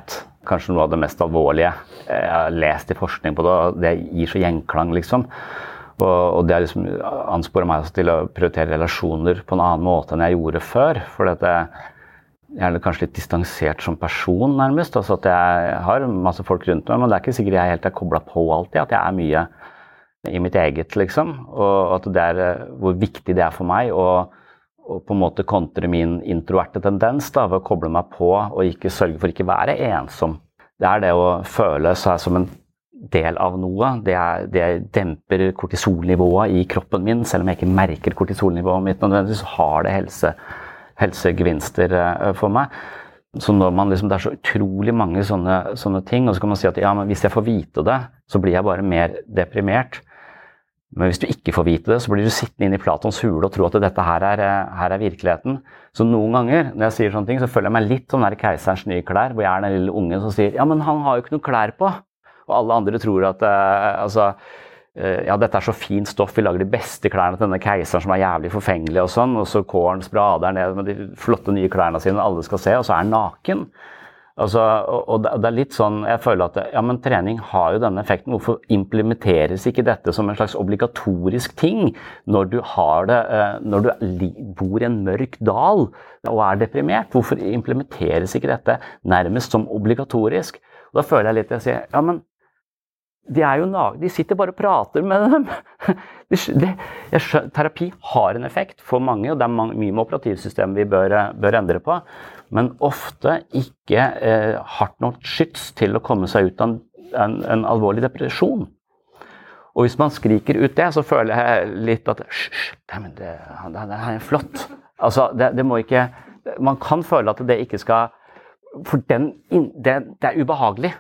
kanskje noe av det mest alvorlige. Jeg har lest i forskning på det, og det gir så gjenklang, liksom. Og, og det har liksom ansporet meg til å prioritere relasjoner på en annen måte enn jeg gjorde før. For at jeg, jeg er kanskje litt distansert som person, nærmest. Altså at jeg har masse folk rundt meg, men det er ikke sikkert jeg helt er koblet på alltid, at jeg er mye i mitt eget, liksom. Og at det er hvor viktig det er for meg, og og på en måte kontre min introverte tendens da, ved å koble meg på og ikke sørge for ikke være ensom. Det er det å føle seg som en del av noe. Det, er, det demper kortisolnivået i kroppen min, selv om jeg ikke merker kortisolnivået mitt nødvendigvis, så har det helse, helsegevinster for meg. Så når man liksom, det er så utrolig mange sånne, sånne ting, og så kan man si at ja, men hvis jeg får vite det, så blir jeg bare mer deprimert. Men hvis du ikke får vite det, så blir du sittende inn i Platons hule og tro at dette her er, her er virkeligheten. Så noen ganger, når jeg sier sånne ting, så føler jeg meg litt som der keiserens nye klær, hvor jeg er den lille ungen som sier, ja, men han har jo ikke noe klær på. Og alle andre tror at, uh, altså, uh, ja, dette er så fint stoff, vi lager de beste klærne til denne keiseren som er jævlig forfengelig og sånn, og så kåren sprader ned med de flotte nye klærne sine, alle skal se, og så er han naken. Altså, og det er litt sånn, jeg føler at ja, men trening har jo denne effekten. Hvorfor implementeres ikke dette som en slags obligatorisk ting når du har det, når du bor i en mørk dal og er deprimert? Hvorfor implementeres ikke dette nærmest som obligatorisk? Og da føler jeg litt, jeg sier, ja, men de er jo nag, de sitter bare og prater med dem. Det, det, jeg skjønner, terapi har en effekt for mange, og det er mange, mye med operativsystemet vi bør, bør endre på. Men ofte ikke eh, hardt nok skyts til å komme seg ut av en, en, en alvorlig depresjon. Og hvis man skriker ut det, så føler jeg litt at hysj, det, det, det er flott. Altså, det, det må ikke, man kan føle at det ikke skal, for den, det, det er ubehagelig.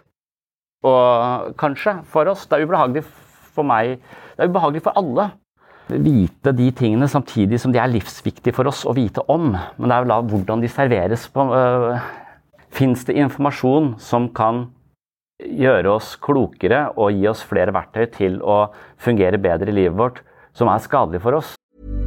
Og kanskje for oss, det er ubehagelig for meg, det er ubehagelig for alle. Vite de tingene samtidig som de er livsviktige for oss å vite om. Men det er jo da hvordan de serveres på. Øh, finnes det informasjon som kan gjøre oss klokere og gi oss flere verktøy til å fungere bedre i livet vårt, som er skadelig for oss?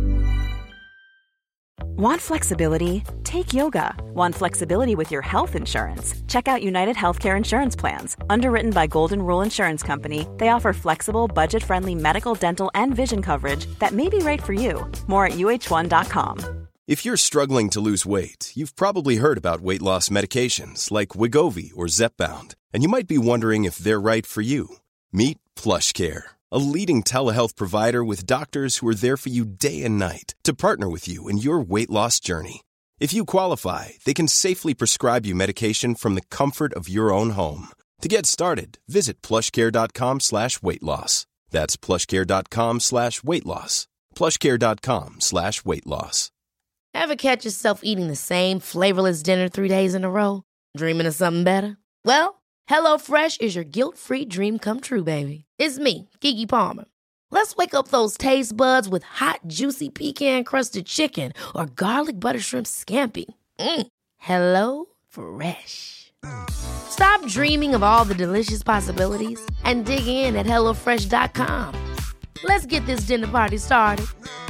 Want flexibility? Take yoga. Want flexibility with your health insurance? Check out United Healthcare Insurance Plans. Underwritten by Golden Rule Insurance Company, they offer flexible, budget-friendly medical, dental, and vision coverage that may be right for you. More at U H one dot com. If you're struggling to lose weight, you've probably heard about weight loss medications like Wegovy or Zepbound, and you might be wondering if they're right for you. Meet PlushCare, a leading telehealth provider with doctors who are there for you day and night to partner with you in your weight loss journey. If you qualify, they can safely prescribe you medication from the comfort of your own home. To get started, visit plushcare.com slash weight loss. That's plushcare.com slash weight loss. plushcare.com slash weight loss. Ever catch yourself eating the same flavorless dinner three days in a row? Dreaming of something better? Well, HelloFresh is your guilt-free dream come true, baby. It's me, Keke Palmer. Let's wake up those taste buds with hot, juicy pecan-crusted chicken or garlic butter shrimp scampi. Mm. Hello Fresh. Stop dreaming of all the delicious possibilities and dig in at hello fresh dot com. Let's get this dinner party started.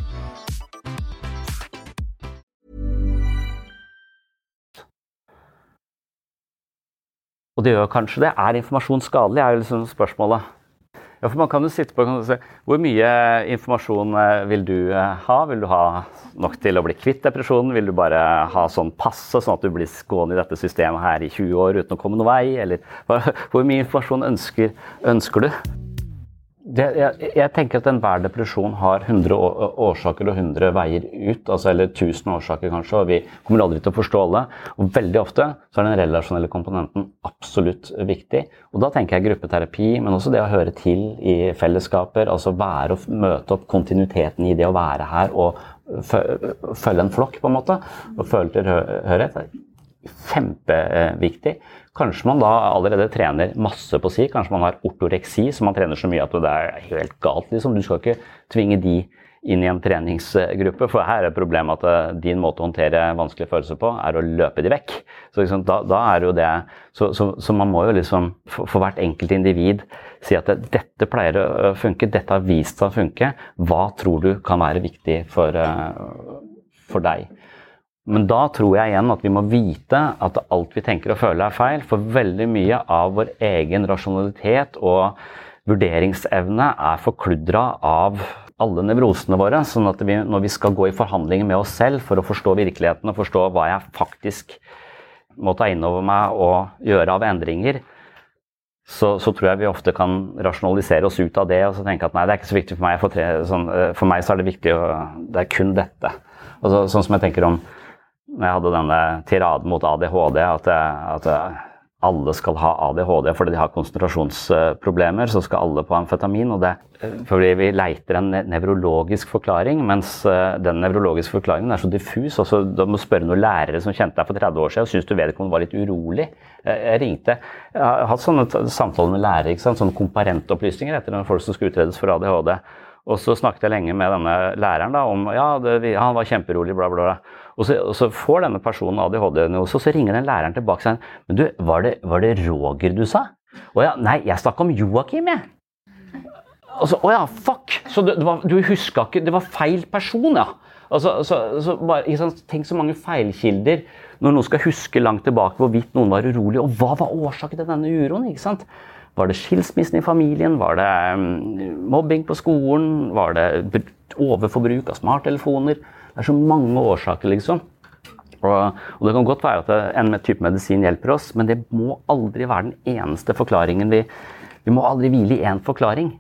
Og det gjør kanskje det. Er informasjon skadelig, er jo liksom spørsmålet. Ja, for man kan jo sitte på og si, hvor mye informasjon vil du ha? Vil du ha nok til å bli kvitt depresjonen? Vil du bare ha sånn passe, sånn at du blir gående i dette systemet her i tjue år uten å komme noen vei? Eller hvor mye informasjon ønsker, ønsker du? Det, jeg, jeg tenker at enhver depresjon har hundre årsaker og hundre veier ut, altså, eller tusen årsaker kanskje, og vi kommer aldri til å forstå alle. Og veldig ofte så er den relasjonelle komponenten absolutt viktig. Og da tenker jeg gruppeterapi, men også det å høre til i fellesskaper, altså være og møte opp kontinuiteten i det å være her og følge en flokk på en måte, og føle til hørighet. Kjempeviktig. Kanskje man da allerede trener masse på si, kanskje man har ortoreksi, så man trener så mye at det er helt galt, liksom. Du skal ikke tvinge de inn i en treningsgruppe, for her er problemet at din måte å håndtere vanskelige følelser på er å løpe de vekk. Så liksom, da, da er jo det, så, så, så man må jo liksom for, for hvert enkelt individ si at det, dette pleier å funke, dette har vist seg å funke, hva tror du kan være viktig for, for deg? Men da tror jeg igjen at vi må vite at alt vi tenker og føler er feil, for veldig mye av vår egen rasjonalitet og vurderingsevne er forkludret av alle nevrosene våre, sånn at vi, når vi skal gå i forhandlinger med oss selv for å forstå virkeligheten og forstå hva jeg faktisk må ta inn over meg og gjøre av endringer, så, så tror jeg vi ofte kan rasjonalisere oss ut av det og så tenke at nei, det er ikke så viktig for meg, for, tre, sånn, for meg så er det viktig, å, det er kun dette. Og så, sånn som jeg tenker om, når jeg hadde denne tiraden mot A D H D, at, at alle skal ha A D H D fordi de har konsentrasjonsproblemer, så skal alle på amfetamin, og det fordi vi leiter en nevrologisk forklaring, mens den nevrologiske forklaringen er så diffus. Også, da må du spørre noen lærere som kjente deg for tretti år siden, og synes du vedkommende var litt urolig. Jeg ringte, jeg har hatt sånne samtaler med lærere, ikke sant? Sånne komparentopplysninger etter noen folk som skulle utredes for A D H D. Og så snakket jeg lenge med denne læreren da, om, ja, det, han var kjemperolig, bla bla bla. Og så, og så får denne personen A D H D også, og så ringer den læreren tilbake og sier, men du, var det, var det Roger du sa? Og ja, nei, jeg snakket om Joachim, jeg. Og så, åja, fuck, så det, det var, du husker ikke, det var feil person, ja. Altså, så, så bare, ikke sant, tenk så mange feilkilder når noen skal huske langt tilbake hvorvidt noen var urolig, og hva var årsaken til denne uroen, ikke sant? Var det skilsmissen i familien, var det um, mobbing på skolen, var det overforbruk av smarttelefoner? Det er så mange årsaker, liksom. Og, og det kan godt være at en type medisin hjelper oss, men det må aldri være den eneste forklaringen. Vi, vi må aldri hvile i en forklaring.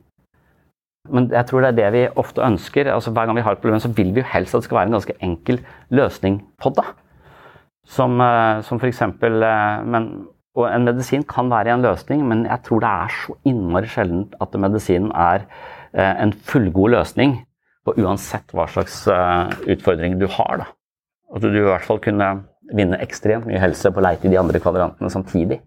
Men jeg tror det er det vi ofte ønsker. Altså, hver gang vi har et problem, så vil vi jo helst at det skal være en ganske enkel løsning på det. Som, som for eksempel, men, og en medisin kan være en løsning, men jeg tror det er så innmari sjeldent at medisinen er en fullgod løsning på uansett hva slags utfordringer du har. Da. At du i hvert fall kunne vinne ekstremt mye helse på å leite i de andre kvadrantene samtidig.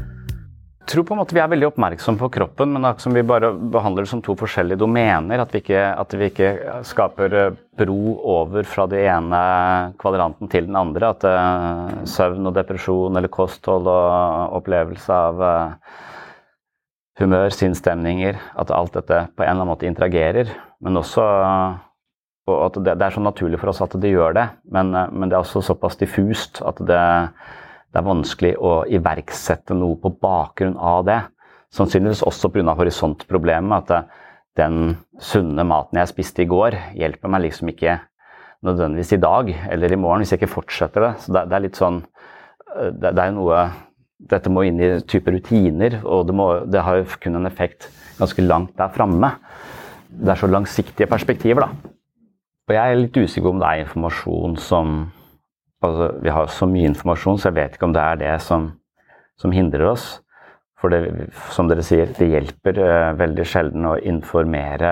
Jeg tror på en måte vi er veldig oppmerksom på kroppen, men akkurat som vi bare behandler det som to forskjellige domener, at vi ikke, at vi ikke skaper bro over fra det ene kvadranten til den andre, at uh, søvn og depresjon eller kosthold og opplevelse av uh, humør, sinnsstemninger, at alt dette på en eller annen måte interagerer, men også uh, at det, det er så naturlig for oss at det gjør det, men, uh, men det er også såpass diffust at det Det er vanskelig å iverksette noe på bakgrunn av det. Sannsynligvis også på grunn av horisontproblemet, at den sunne maten jeg spiste i går hjelper meg liksom ikke nødvendigvis i dag eller i morgen hvis jeg ikke fortsetter det. Så det, det er litt sånn, det, det er noe, dette må inn i type rutiner, og det, må, det har jo kun en effekt ganske langt der fremme. Det er så langsiktige perspektiver da. Og jeg er litt usikker om det er informasjon som Altså, vi har så mye informasjon, så jeg vet ikke om det er det som, som hindrer oss. For det, som dere sier, det hjelper uh, veldig sjelden å informere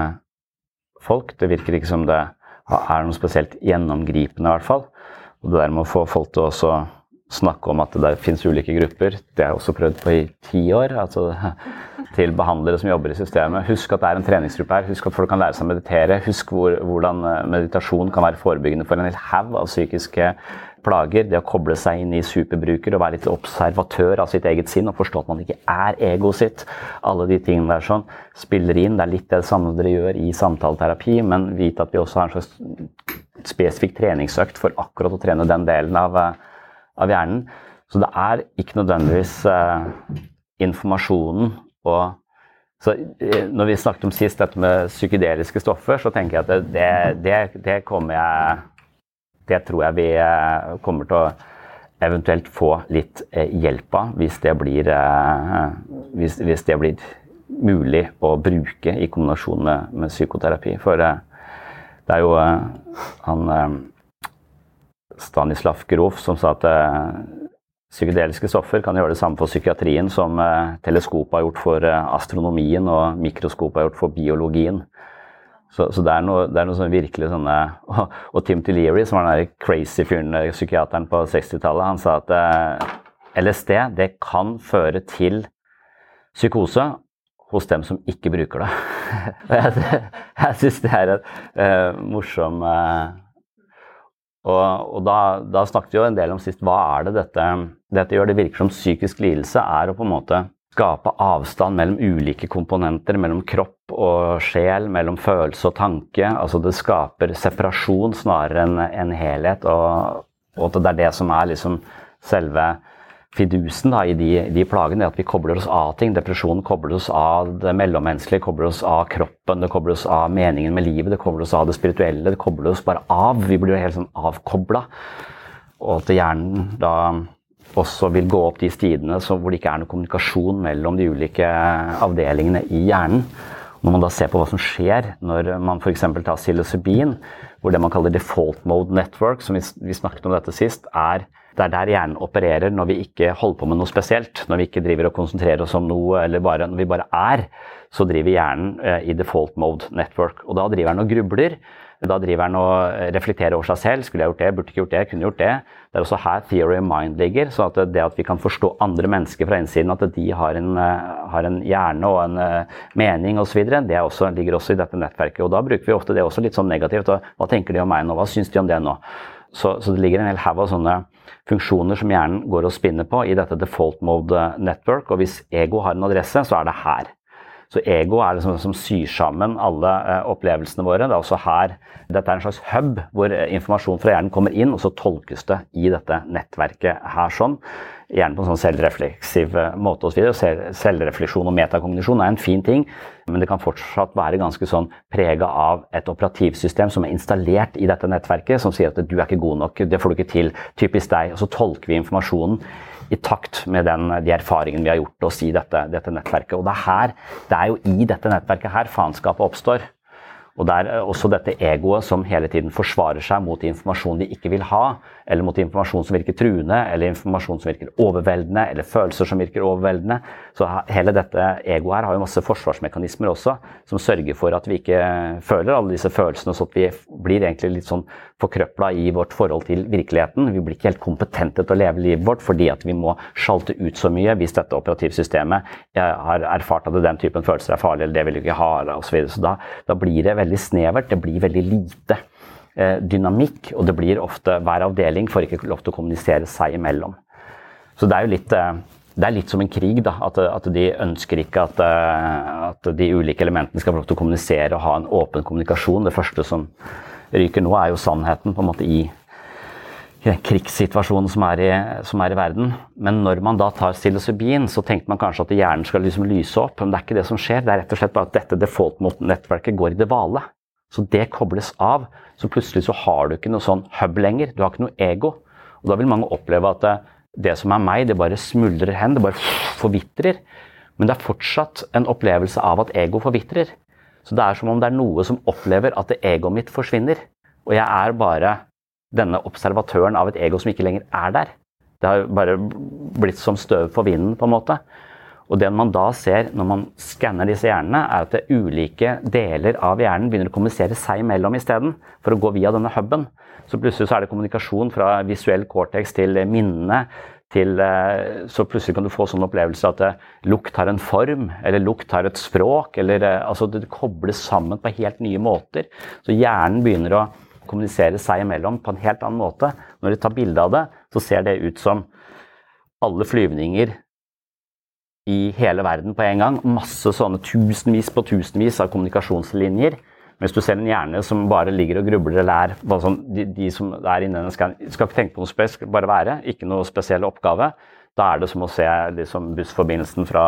folk. Det virker ikke som det er noe spesielt gjennomgripende i hvert fall. Og det der med å få folk til å også snakke om at det der finnes ulike grupper, det har jeg også prøvd på i ti år. Altså, til behandlere som jobber i systemet. Husk at det er en treningsgruppe her. Husk at folk kan lære seg å meditere. Husk hvor, hvordan meditasjon kan være forebyggende for en hel haug av psykiske plager. Det å koble seg inn i superbruker og være litt observatør av sitt eget sinn og forstå at man ikke er ego sitt. Alle de tingene der sånn spiller inn. Det er litt det samme dere gjør i samtaleterapi, men vite at vi også har en slags spesifikk treningsøkt for akkurat å trene den delen av, av hjernen. Så det er ikke nødvendigvis uh, informasjonen. Og så når vi snakket om sist dette med psykedeliske stoffer, så tenker jeg at det, det, det kommer jeg, det tror jeg vi kommer til å eventuelt få litt hjelp av, hvis det blir, hvis, hvis det blir mulig å bruke i kombinasjon med, med psykoterapi. For det er jo han Stanislav Grof som sa at psykedeliske stoffer kan gjøre det samme for psykiatrien som eh, teleskopet har gjort for eh, astronomien og mikroskopet har gjort for biologien. Så, så det er noe, det er noe sånn virkelig sånne, og, og Timothy Leary, som var den der crazy fyren, psykiateren på sekstitallet, han sa at eh, L S D, det kan føre til psykose hos dem som ikke bruker det. jeg jeg synes det er et eh, morsom eh, Og, og da, da snakket vi jo en del om sist, hva er det dette, dette gjør? Det virker som psykisk lidelse er å på en måte skape avstand mellom ulike komponenter, mellom kropp og sjel, mellom følelse og tanke. Altså det skaper separasjon snarere enn en helhet, og, og det er det som er liksom selve fidusen da, i de, de plagene, at vi kobler oss av ting. Depresjonen kobler oss av det mellommenneskelige, kobler oss av kroppen, det kobler oss av meningen med livet, det kobler oss av det spirituelle, det kobler oss bare av. Vi blir helt sånn avkoblet. Og at hjernen da også vil gå opp de stidene så hvor det ikke er noe kommunikasjon mellom de ulike avdelingene i hjernen. Når man da ser på hva som skjer når man for eksempel tar psilocybin, hvor det man kaller default mode network, som vi, vi snakket om dette sist, er det er der hjernen opererer når vi ikke holder på med noe spesielt, når vi ikke driver og konsentrerer oss om noe, eller bare, når vi bare er, så driver hjernen eh, i default mode network. Og da driver den og grubler. Da driver han og reflekterer over seg selv. Skulle jeg gjort det? Burde ikke gjort det? Kunne gjort det? Det er også her theory of mind ligger, så at det at vi kan forstå andre mennesker fra innsiden, at de har en, har en hjerne og en mening og så videre, det er også, ligger også i dette nettverket. Og da bruker vi ofte det også litt sånn negativt. Og hva tenker de om meg nå? Hva synes de om det nå? Så, så det ligger en hel haug av sånne funksjoner som hjernen går og spinner på i dette default mode network, og hvis ego har en adresse, så er det her. Så ego er det som, som syr sammen alle eh, opplevelsene våre. Det er også her, dette er en slags hub hvor informasjon fra hjernen kommer inn, og så tolkes det i dette nettverket her sånn. Gjerne på en sånn selvrefleksiv måte og så videre. Selvrefleksjon og metakognisjon er en fin ting, men det kan fortsatt være ganske sånn preget av et operativsystem som er installert i dette nettverket, som sier at du er ikke god nok, det får du ikke til, typisk deg, og så tolker vi informasjonen i takt med den, de erfaringene vi har gjort oss i dette, dette nettverket. Og det er, her, det er jo i dette nettverket her faenskapet oppstår. Og det er også dette egoet som hele tiden forsvarer seg mot informasjon de ikke vil ha, eller mot informasjon som virker truende, eller informasjon som virker overveldende, eller følelser som virker overveldende. Så hele dette egoet her har jo masse forsvarsmekanismer også, som sørger for at vi ikke føler alle disse følelsene, så at vi blir egentlig litt sånn forkrøplet i vårt forhold til virkeligheten. Vi blir ikke helt kompetente til å leve livet vårt, fordi at vi må sjalte ut så mye hvis dette operativsystemet har erfart at den typen følelser er farlig, eller det vil vi ikke ha, og så videre. Så da, da blir det veldig snevert, det blir veldig lite eh, dynamikk, og det blir ofte hver avdeling får ikke lov til å kommunisere seg imellom. Så det er jo litt, eh, det er litt som en krig da, at, at de ønsker ikke at, at de ulike elementene skal få lov til å kommunisere og ha en åpen kommunikasjon. Det første som ryker nå er jo sannheten på en måte i, i den krigssituasjonen som er, i, som er i verden. Men når man da tar psilocybin, så tenker man kanskje at hjernen skal liksom lyse opp, men det er ikke det som skjer. Det er rett og slett bare at dette default-nettverket går i det vale. Så det kobles av, så plutselig så har du ikke noe sånn hub lenger, du har ikke noe ego. Og da vil mange oppleve at det, det som er meg, det bare smuldrer hen, det bare forvitrer. Men det er fortsatt en opplevelse av at ego forvitrer. Så det er som om det er noe som opplever at egoet mitt forsvinner. Og jeg er bare denne observatøren av et ego som ikke lenger er der. Det har bare blitt som støv på vinden på en måte. Og det man da ser når man skanner disse hjernene, er at det ulike deler av hjernen begynner å kommunisere seg imellom i stedet, for å gå via denne hubben. Så plutselig så er det kommunikasjon fra visuell cortex til minnene, til, så plutselig kan du få sånn opplevelse at lukt har en form, eller lukt har et språk, eller altså det kobles sammen på helt nye måter. Så hjernen begynner å kommunisere seg imellom på en helt annen måte. Når du tar bilde av det, så ser det ut som alle flyvninger i hele verden på en gang. Masse sånne tusenvis på tusenvis av kommunikasjonslinjer. Hvis du ser en hjerne som bare ligger og grubler eller er, sånn, de, de som er inne, skal, skal ikke tenke på noe spesielt, bare være, ikke noe spesiell oppgave. Da er det som å se liksom, bussforbindelsen fra,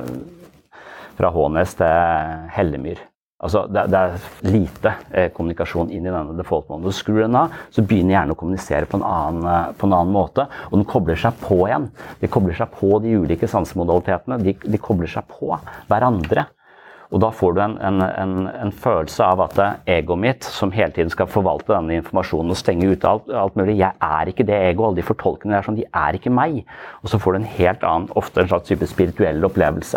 fra Hånes til Hellemyr. Altså, det, det er lite eh, kommunikasjon inn i denne default-måten. Når du skrur den av, så begynner hjernen å kommunisere på en, annen, på en annen måte, og den kobler seg på igjen. De kobler seg på de ulike sansemodalitetene, de, de kobler seg på hverandre. Og da får du en, en, en, en følelse av at egoet mitt, som hele tiden skal forvalte denne informasjonen og stenge ut alt, alt mulig, jeg er ikke det ego, alle de fortolkene er sånn, de er ikke meg. Og så får du en helt annen, ofte en slags type spirituell opplevelse.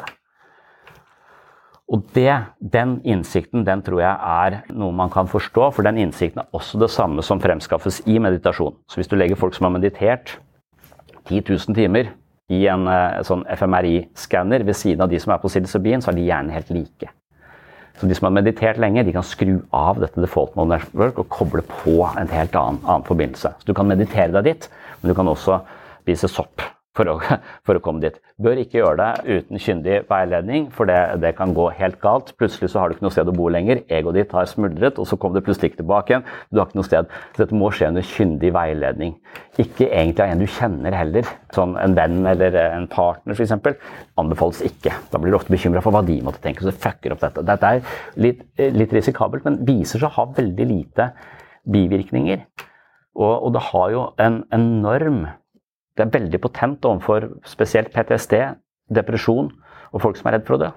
Og det, den innsikten, den tror jeg er noe man kan forstå, for den innsikten er også det samme som fremskaffes i meditasjon. Så hvis du legger folk som har meditert ti tusen timer i en sånn F M R I-skanner ved siden av de som er på psilocybin, så er de gjerne helt like. Så de som har meditert lenge, de kan skru av dette default mode network og koble på en helt annen, annen forbindelse. Så du kan meditere deg dit, men du kan også spise sopp for å, for å komme dit. Bør ikke gjøre det uten kyndig veiledning, for det, det kan gå helt galt. Plutselig så har du ikke noe sted å bo lenger, egoet ditt har smuldret, og så kommer det plutselig ikke tilbake igjen. Du har ikke noe sted. Så dette må skje under kyndig veiledning. Ikke egentlig av en du kjenner heller, sånn en venn eller en partner for eksempel, anbefales ikke. Da blir du ofte bekymret for hva de måtte tenke, så det fucker opp dette. Dette er litt, litt risikabelt, men viser seg å ha veldig lite bivirkninger. Og, og det har jo en enorm Det er veldig potent overfor spesielt P T S D, depresjon og folk som er redd for å dø.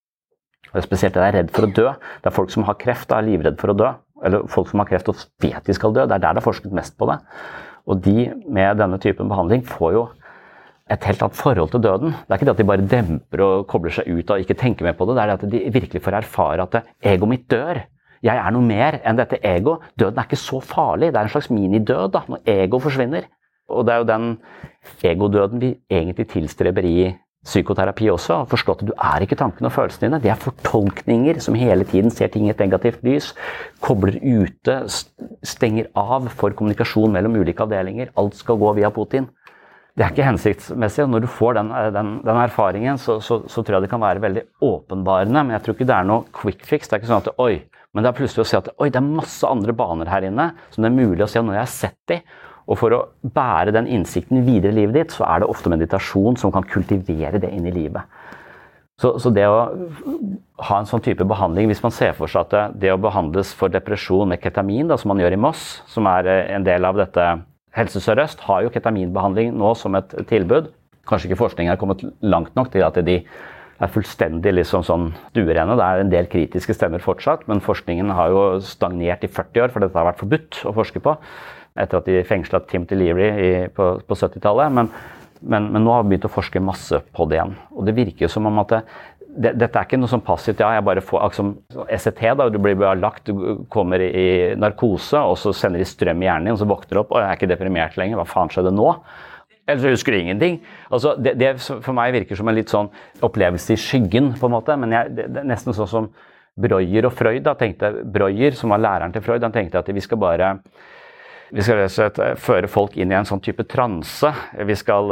Og spesielt det er redd for å dø. Det er folk som har kreft og er livredd for å dø. Eller folk som har kreft og vet de skal dø. Det er der det er forsket mest på det. Og de med denne typen behandling får jo et helt annet forhold til døden. Det er ikke det at de bare demper og kobler seg ut og ikke tenker mer på det. Det er det at de virkelig får erfare at egoet mitt dør. Jeg er noe mer enn dette ego. Døden er ikke så farlig. Det er en slags minidød da, når ego forsvinner. Og det er jo den egodøden vi egentlig tilstreber i psykoterapi også. Å forstå at du er ikke tankene og følelsene dine. Det er fortolkninger som hele tiden ser ting i et negativt lys. Kobler ute, stenger av for kommunikasjon mellom ulike avdelinger. Alt skal gå via Putin. Det er ikke hensiktsmessig, og når du får den, den, den erfaringen, så, så, så tror jeg det kan være veldig åpenbarende, men jeg tror ikke det er noe quick fix. Det er ikke sånn at, oi, men det er plutselig å se at oi, det er masse andre baner her inne, som det er mulig å se når jeg har sett de. Og for å bære den innsikten videre i livet ditt, så er det ofte meditasjon som kan kultivere det inn i livet. Så, så det å ha en sånn type behandling, hvis man ser for seg at det, det å behandles for depresjon med ketamin, da, som man gjør i Moss, som er en del av dette Helse Sør-Øst, har jo ketaminbehandling nå som et tilbud. Kanskje ikke forskningen er kommet langt nok til at de er fullstendig liksom sånn duerene. Det er en del kritiske stemmer fortsatt, men forskningen har jo stagnert i førti år, for dette har vært forbudt å forske på. Etter at de fengslet Timothy Leary i, på, på syttitallet, men, men, men nå har vi begynt å forske masse på det igjen. Og det virker jo som om at det, det, dette er ikke noe sånn passivt, ja, jeg bare får liksom, S C T da, du blir bare lagt, du kommer i narkose, og så sender de strøm i hjernen din, og så våkner du opp, og jeg er ikke deprimert lenger, hva faen skjedde nå? Eller så husker du ingenting. Altså, det, det for meg virker som en litt sånn opplevelse i skyggen, på en måte, men jeg, det, det er nesten sånn som Breuer og Freud, da tenkte, Breuer, som var læreren til Freud, han tenkte at vi skal bare Vi skal rett og slett føre folk inn i en sånn type transe. Vi skal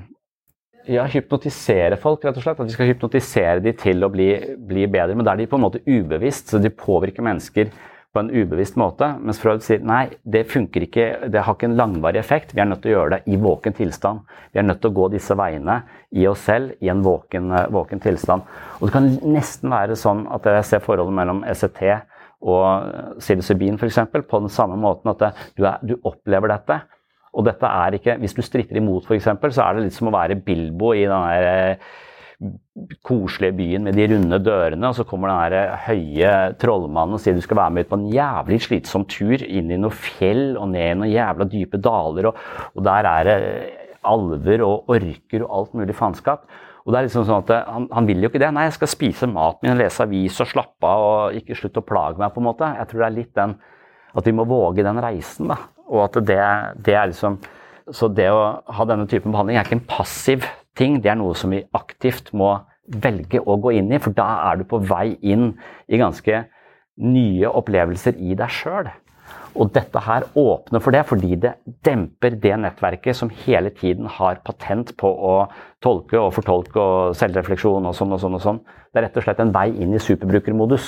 ja, hypnotisere folk, rett og slett. At vi skal hypnotisere de til å bli, bli bedre. Men da er de på en måte ubevisst, så de påvirker mennesker på en ubevisst måte. Mens Freud sier, nei, det funker ikke, det har ikke en langvarig effekt. Vi er nødt til å gjøre det i våken tilstand. Vi er nødt til å gå disse veiene i oss selv, i en våken, våken tilstand. Og det kan nesten være sånn at jeg ser forholdet mellom E C T og psilocybin for eksempel, på den samme måten at du, er, du opplever dette. Og dette er ikke, hvis du stritter imot for eksempel, så er det litt som å være Bilbo i den der koselige byen med de runde dørene, og så kommer den der høye trollmannen og sier du skal være med ut på en jævlig slitsom tur inn i noe fjell og ned i noen jævla dype daler, og, og der er det alver og orker og alt mulig faenskap. Og det er liksom sånn at han, han vil jo ikke det. Nei, jeg skal spise mat min, lese avis og slappe av og ikke slutte å plage meg på en måte. Jeg tror det er litt den, at vi må våge den reisen da. Og at det, det er liksom, så det å ha denne typen behandling er ikke en passiv ting. Det er noe som vi aktivt må velge å gå inn i, for da er du på vei inn i ganske nye opplevelser i deg selv. Og dette her åpner for det, fordi det demper det nettverket som hele tiden har patent på å tolke og fortolke og selvrefleksjon og sånn og sånn og sånn. Det er rett og slett en vei inn i superbrukermodus.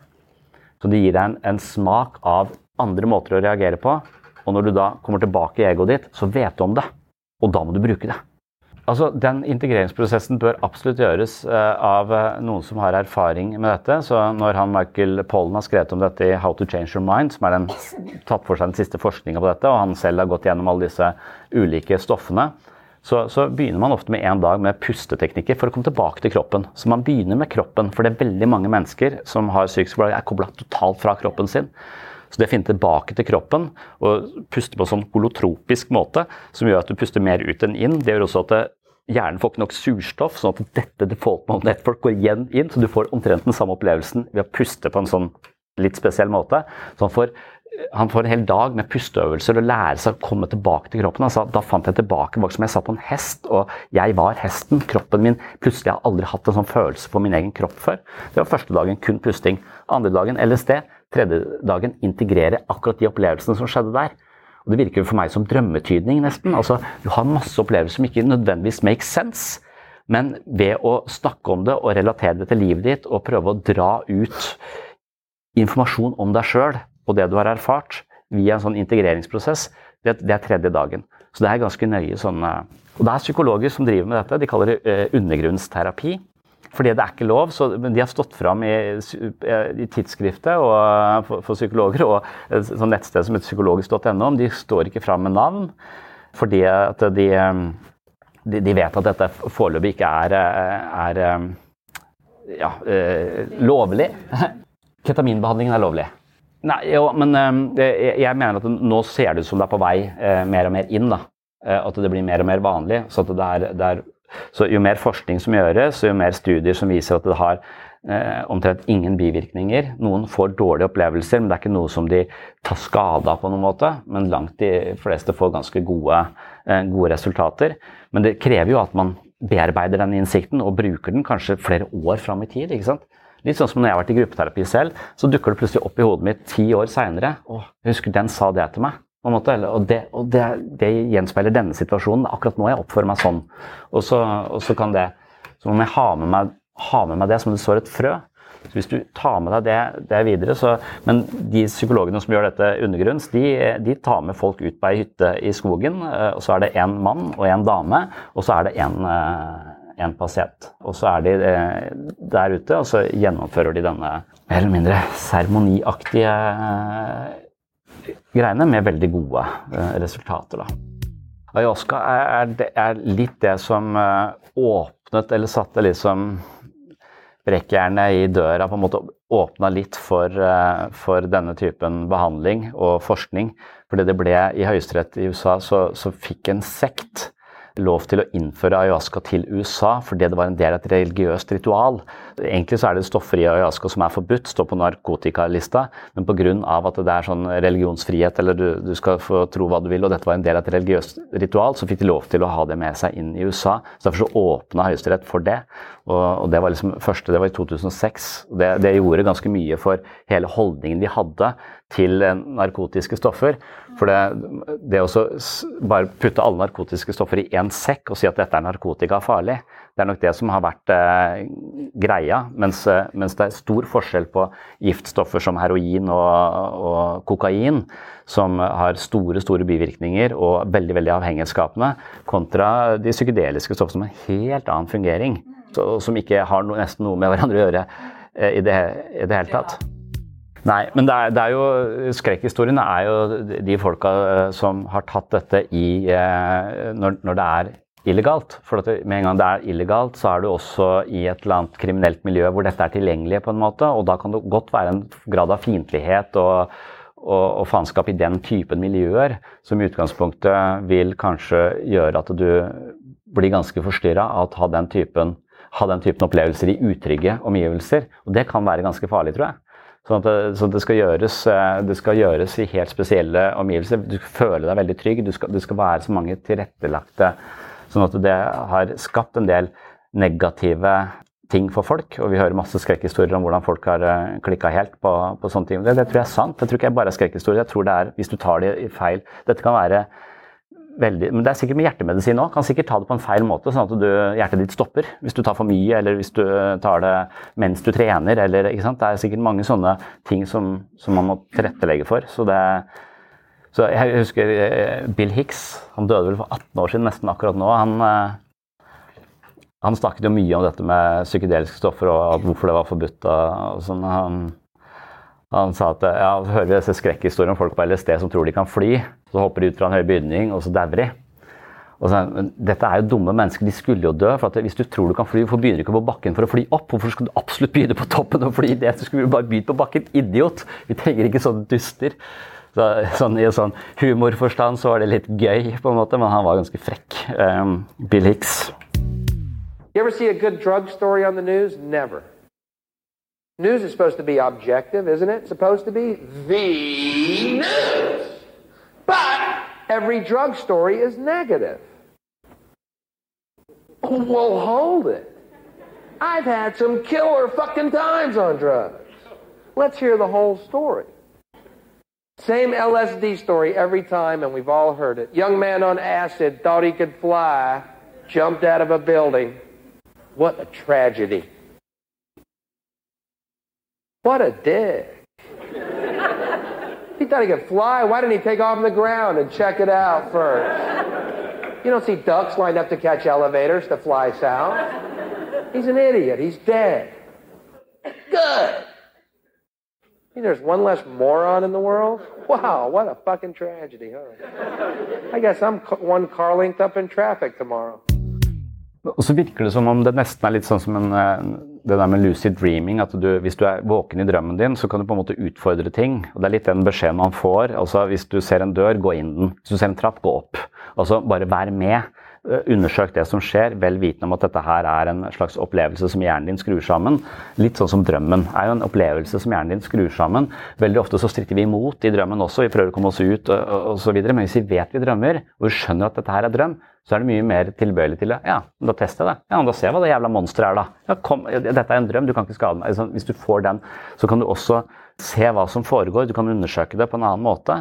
Så det gir deg en, en smak av andre måter å reagere på, og når du da kommer tilbake i egoet ditt, så vet du om det, og da må du bruke det. Altså, den integreringsprosessen bør absolutt gjøres uh, av uh, noen som har erfaring med dette. Så når han Michael Pollan har skrevet om dette i How to Change Your Mind, som er den, tatt for seg den siste forskningen på dette, og han selv har gått gjennom alle disse ulike stoffene, så, så begynner man ofte med en dag med pusteteknikker for å komme tilbake til kroppen. Så man begynner med kroppen, for det er veldig mange mennesker som har psykisk plager, er koblet totalt fra kroppen sin. Så det finner tilbake til kroppen og puste på en sånn holotropisk måte, som gjør at du puster mer ut enn inn. Det gjør også at det, hjernen får ikke nok surstoff, sånn at dette default mode network går igjen inn, så du får omtrent den samme opplevelsen ved å puste på en sånn litt spesiell måte. Så han får, han får en hel dag med pusteøvelser og lære seg å komme tilbake til kroppen. Altså, da fant jeg tilbake, det var som jeg satt på en hest, og jeg var hesten. Kroppen min, plutselig har jeg aldri hatt en sånn følelse på min egen kropp før. Det var første dagen kun pusting, andre dagen L S D, tredje dagen integrere akkurat de opplevelsene som skjedde der. Og det virker for meg som drømmetydning nesten. Altså, du har masse opplevelser som ikke nødvendigvis makes sense, men ved å snakke om det og relatere det til livet ditt og prøve å dra ut informasjon om deg selv og det du har erfart via en sånn integreringsprosess, det, det er tredje dagen. Så det er ganske nøye sånn, og det er psykologer som driver med dette, de kaller det uh, undergrunnsterapi. Fordi det er ikke lov, så men de har stått frem i, i tidsskriftet og, for, for psykologer, og et sånt nettsted som heter psykologisk punktum no, de står ikke frem med navn, fordi at de, de, de vet at dette foreløpig ikke er, er ja, lovlig. Ketaminbehandlingen er lovlig. Nei, jo, men jeg, jeg mener at nå ser det ut som det er på vei mer og mer inn, da. At det blir mer og mer vanlig, så at det er, det er Så jo mer forskning som gjøres, jo mer studier som viser at det har eh, omtrent ingen bivirkninger. Noen får dårlige opplevelser, men det er ikke noe som de tar skade av på noen måte. Men langt de fleste får ganske gode, eh, gode resultater. Men det krever jo at man bearbeider den innsikten og bruker den kanskje flere år frem i tid, ikke sant? Litt sånn som når jeg har vært i gruppeterapi selv, så dukker det plutselig opp i hodet mitt ti år senere. Åh, jeg husker den sa det til meg. Måte, og, det, og det, det gjenspeiler denne situasjonen. Akkurat nå jeg oppfører meg sånn. Og så, og så kan det, så må jeg ha med meg, ha med meg det som det står et frø. Så hvis du tar med deg det, det videre, så, men de psykologene som gjør dette undergrunns, de, de tar med folk ut på ei hytte i skogen, og så er det en mann og en dame, og så er det en, en pasient. Og så er de der ute, og så gjennomfører de denne mer eller mindre seremoniaktige greiene med veldig gode uh, resultater. Da. Ayahuasca er, er, er litt det som uh, åpnet, eller satte liksom brekkjernet i døra, på en måte åpnet litt for, uh, for denne typen behandling og forskning. Fordi det ble i høyesterett i U S A, så, så fikk en sekt lov til å innføre ayahuasca til U S A, fordi det var en del av et religiøst ritual. Egentlig så er det stoffer i ayahuasca som er forbudt, står på narkotikalista, men på grunn av at det er sånn religionsfrihet, eller du, du skal få tro hva du vil, og dette var en del av et religiøst ritual, så fikk de lov til å ha det med seg inn i U S A. Så derfor så åpnet høyesterett for det, og, og det var liksom første, det var i to tusen og seks. Det, det gjorde ganske mye for hele holdningen de hadde til narkotiske stoffer. For det, det å bare putte alle narkotiske stoffer i en sekk og si at dette er narkotika farlig, det er nok det som har vært eh, greia, mens, mens det er stor forskjell på giftstoffer som heroin og, og kokain, som har store, store bivirkninger og veldig, veldig avhengighetsskapende, kontra de psykedeliske stoffene som har en helt annen fungering, så, som ikke har no, nesten noe med hverandre å gjøre eh, i, det, i det hele tatt. Nei, men det er, det er jo, skrekkhistoriene er jo de folka som har tatt dette i, når, når det er illegalt. For at det, med en gang det er illegalt, så er du også i et eller annet kriminelt miljø hvor dette er tilgjengelig på en måte, og da kan det godt være en grad av fiendtlighet og, og, og faenskap i den typen miljøer, som i utgangspunktet vil kanskje gjøre at du blir ganske forstyrret av å ha den typen, ha den typen opplevelser i utrygge omgivelser, og det kan være ganske farlig, tror jeg. Sånn at det, så det, skal gjøres, det skal gjøres i helt spesielle omgivelser. Du skal føle deg veldig trygg, du skal, det skal være så mange tilrettelagte, sånn at det har skapt en del negative ting for folk, og vi hører masse skrekkhistorier om hvordan folk har klikket helt på, på sånne ting. Det, det tror jeg er sant, det tror ikke jeg bare er skrekkhistorier, jeg tror det er, hvis du tar det i feil, dette kan være veldig, men det er sikkert med hjertemedisin også, kan sikkert ta det på en feil måte, sånn at du, hjertet ditt stopper hvis du tar for mye, eller hvis du tar det mens du trener, eller, ikke sant? Det er sikkert mange sånne ting som, som man må tilrettelegge for. Så, det, så jeg husker Bill Hicks, han døde vel for atten år siden, nesten akkurat nå, han, han snakket jo mye om dette med psykedeliske stoffer, og hvorfor det var forbudt, og sånn. Han, han sa at, ja, hører vi disse skrekkhistorier om folk på L S D som tror de kan fly, så hopper de ut fra en høy bygning, og så dauer de. Og så, men dette er jo dumme mennesker, de skulle jo dø, for at hvis du tror du kan fly, hvorfor begynner du ikke på bakken for å fly opp? Hvorfor skal du absolutt begynne på toppen og fly det? Så skulle du bare begynne på bakken, idiot! Vi trenger ikke sånne duster. Så, sånn, I en sånn humorforstand så var det litt gøy på en måte, men han var ganske frekk. Um, Bill Hicks. You ever see a good drug story on the news? Never. News is supposed to be objective, isn't it? It's supposed to be the news. But every drug story is negative. Well, hold it. I've had some killer fucking times on drugs. Let's hear the whole story. Same L S D story every time, and we've all heard it. Young man on acid thought he could fly, jumped out of a building. What a tragedy. What a dick. He thought he could fly. Why didn't he take off on the ground and check it out first? You don't see ducks lined up to catch elevators to fly south. He's an idiot. He's dead. Good. You know, there's one less moron in the world? Wow, what a fucking tragedy, huh? I guess I'm one car length up in traffic tomorrow. Og så virker det som om det nesten er litt sånn som en, det der med lucid dreaming, at du, hvis du er våken i drømmen din, så kan du på en måte utfordre ting. Og det er litt den beskjeden man får. Altså, hvis du ser en dør, gå inn den. Hvis du ser en trapp, gå opp. Altså, bare vær med. Undersøk det som skjer, vel vitende om at dette her er en slags opplevelse som hjernen din skrur sammen. Litt sånn som drømmen er jo en opplevelse som hjernen din skrur sammen. Veldig ofte så stritter vi imot i drømmen også, vi prøver å komme oss ut og, og, og så videre. Men hvis vi vet vi drømmer, og vi skjønner at dette her er drøm, så er det mye mer tilbøyelig til det. Ja, da tester jeg det. Ja, da ser jeg hva det jævla monsteret er da. Ja, kom, dette er en drøm, du kan ikke skade meg. Hvis du får den, så kan du også se hva som foregår, du kan undersøke det på en annen måte.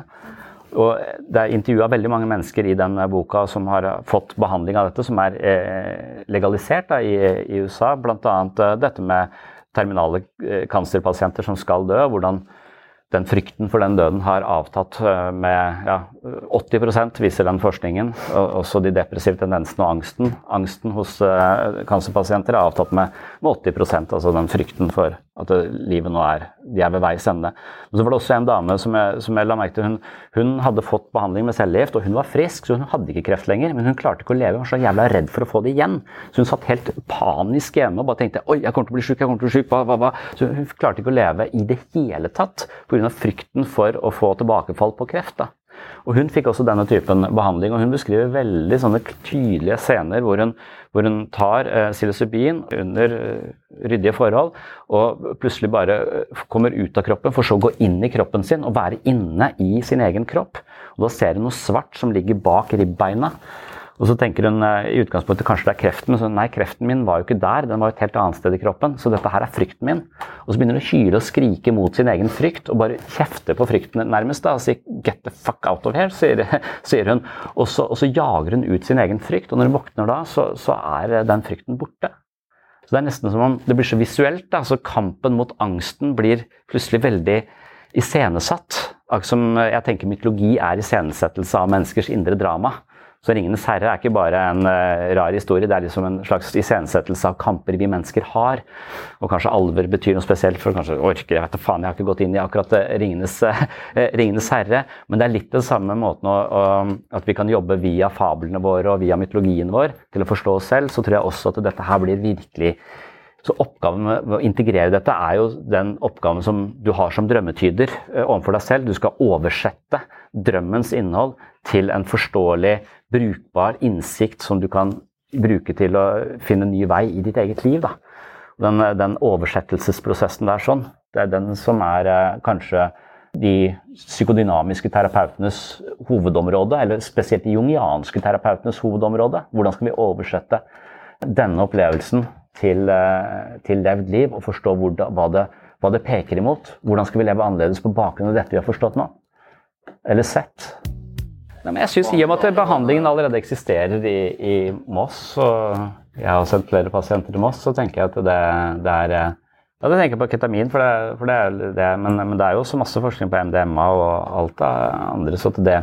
Og det er intervjuet veldig mange mennesker i den boka som har fått behandling av dette, som er eh, legalisert da, i, i U S A, blant annet eh, dette med terminale eh, kancerpasienter som skal dø, hvordan den frykten for den døden har avtatt med ja, åtti prosent viser den forskningen, og også de depressive tendensene og angsten. Angsten hos uh, kancerpasienter er avtatt med, med åtti prosent, altså den frykten for at uh, livet nå er, de er ved veis ende. Men så var det også en dame som jeg, som jeg la merke til, hun, hun hadde fått behandling med cellegift, og hun var frisk, så hun hadde ikke kreft lenger, men hun klarte ikke å leve, hun var så jævla redd for å få det igjen. Så hun satt helt panisk hjemme og bare tenkte, oi, jeg kommer til å bli syk, jeg kommer til å bli syk, hva, hva, hva? Så hun klarte ikke å leve i det hele tatt, på grunn av frykten for å få tilbakefall på kreft da. Og hun fikk også denne typen behandling, og hun beskriver veldig sånne tydelige scener hvor hun, hvor hun tar eh, psilocybin under eh, ryddige forhold, og plutselig bare kommer ut av kroppen, for så å gå inn i kroppen sin, og være inne i sin egen kropp. Og da ser hun noe svart som ligger bak ribbeina. Og så tenker hun i utgangspunktet kanskje det er kreften, men så nei, kreften min var jo ikke der, den var jo et helt annet sted i kroppen, så dette her er frykten min. Og så begynner hun å hyle og skrike mot sin egen frykt, og bare kjefte på frykten nærmest da, og sier, get the fuck out of here, sier, sier hun. Og så, og så jager hun ut sin egen frykt, og når hun våkner da, så, så er den frykten borte. Så det er nesten som om det blir så visuelt da, så kampen mot angsten blir plutselig veldig iscenesatt. Akkurat som jeg tenker mytologi er iscenesettelse av menneskers indre drama. Så Ringenes herre er ikke bare en uh, rar historie, det er liksom en slags iscenesettelse av kamper vi mennesker har. Og kanskje alver betyr noe spesielt, for kanskje orker jeg vet da faen, jeg har ikke gått inn i akkurat uh, Ringenes, uh, Ringenes herre. Men det er litt den samme måten å, å, at vi kan jobbe via fablene våre og via mytologien vår til å forstå oss selv, så tror jeg også at dette her blir virkelig. Så oppgaven med å integrere dette er jo den oppgaven som du har som drømmetyder uh, overfor deg selv. Du skal oversette drømmens innhold til en forståelig, brukbar innsikt som du kan bruke til å finne en ny vei i ditt eget liv. Da. Den, den oversettelsesprosessen der sånn, det er den som er eh, kanskje de psykodynamiske terapeutenes hovedområde, eller spesielt de jungianske terapeutenes hovedområde. Hvordan skal vi oversette denne opplevelsen til, eh, til levd liv, og forstå hvor da, hva, det, hva det peker imot? Hvordan skal vi leve annerledes på bakgrunn av dette vi har forstått nå? Eller sett? Nei, men jeg synes i og med at behandlingen allerede eksisterer i, i Moss, og jeg har sendt flere pasienter til Moss, så tenker jeg at det, det er, ja, det tenker jeg på ketamin, for det, for det er det, men, men det er jo så masse forskning på M D M A og alt det andre, så at det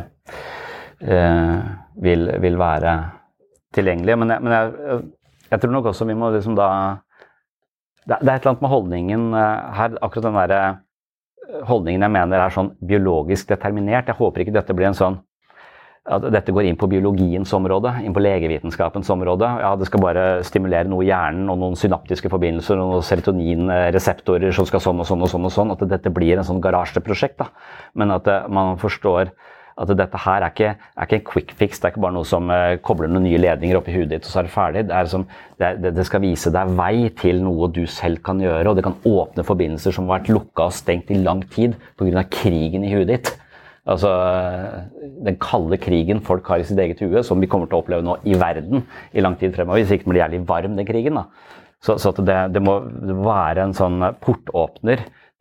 eh, vil, vil være tilgjengelig. Men, jeg, men jeg, jeg tror nok også vi må liksom da, det, det er et eller annet med holdningen her, akkurat den der holdningen jeg mener er sånn biologisk determinert. Jeg håper ikke dette blir en sånn at dette går inn på biologiens område, inn på legevitenskapens område. Ja, det skal bare stimulere noe i hjernen og noen synaptiske forbindelser og noen serotoninreseptorer som skal sånn og sånn og sånn og sånn, at dette blir en sånn garasjeprosjekt da. Men at man forstår at dette her er ikke, er ikke en quick fix, det er ikke bare noe som uh, kobler noen nye ledninger opp i hudet ditt og så er det ferdig. Det, er som, det, det, det skal vise deg vei til noe du selv kan gjøre, og det kan åpne forbindelser som har vært lukket og stengt i lang tid på grunn av krigen i hudet ditt. Altså den kalde krigen folk har i sitt eget hue, som vi kommer til å oppleve nå i verden i lang tid fremover, hvis ikke den blir jævlig varm den krigen da. Så, så at det, det, må, det må være en sånn portåpner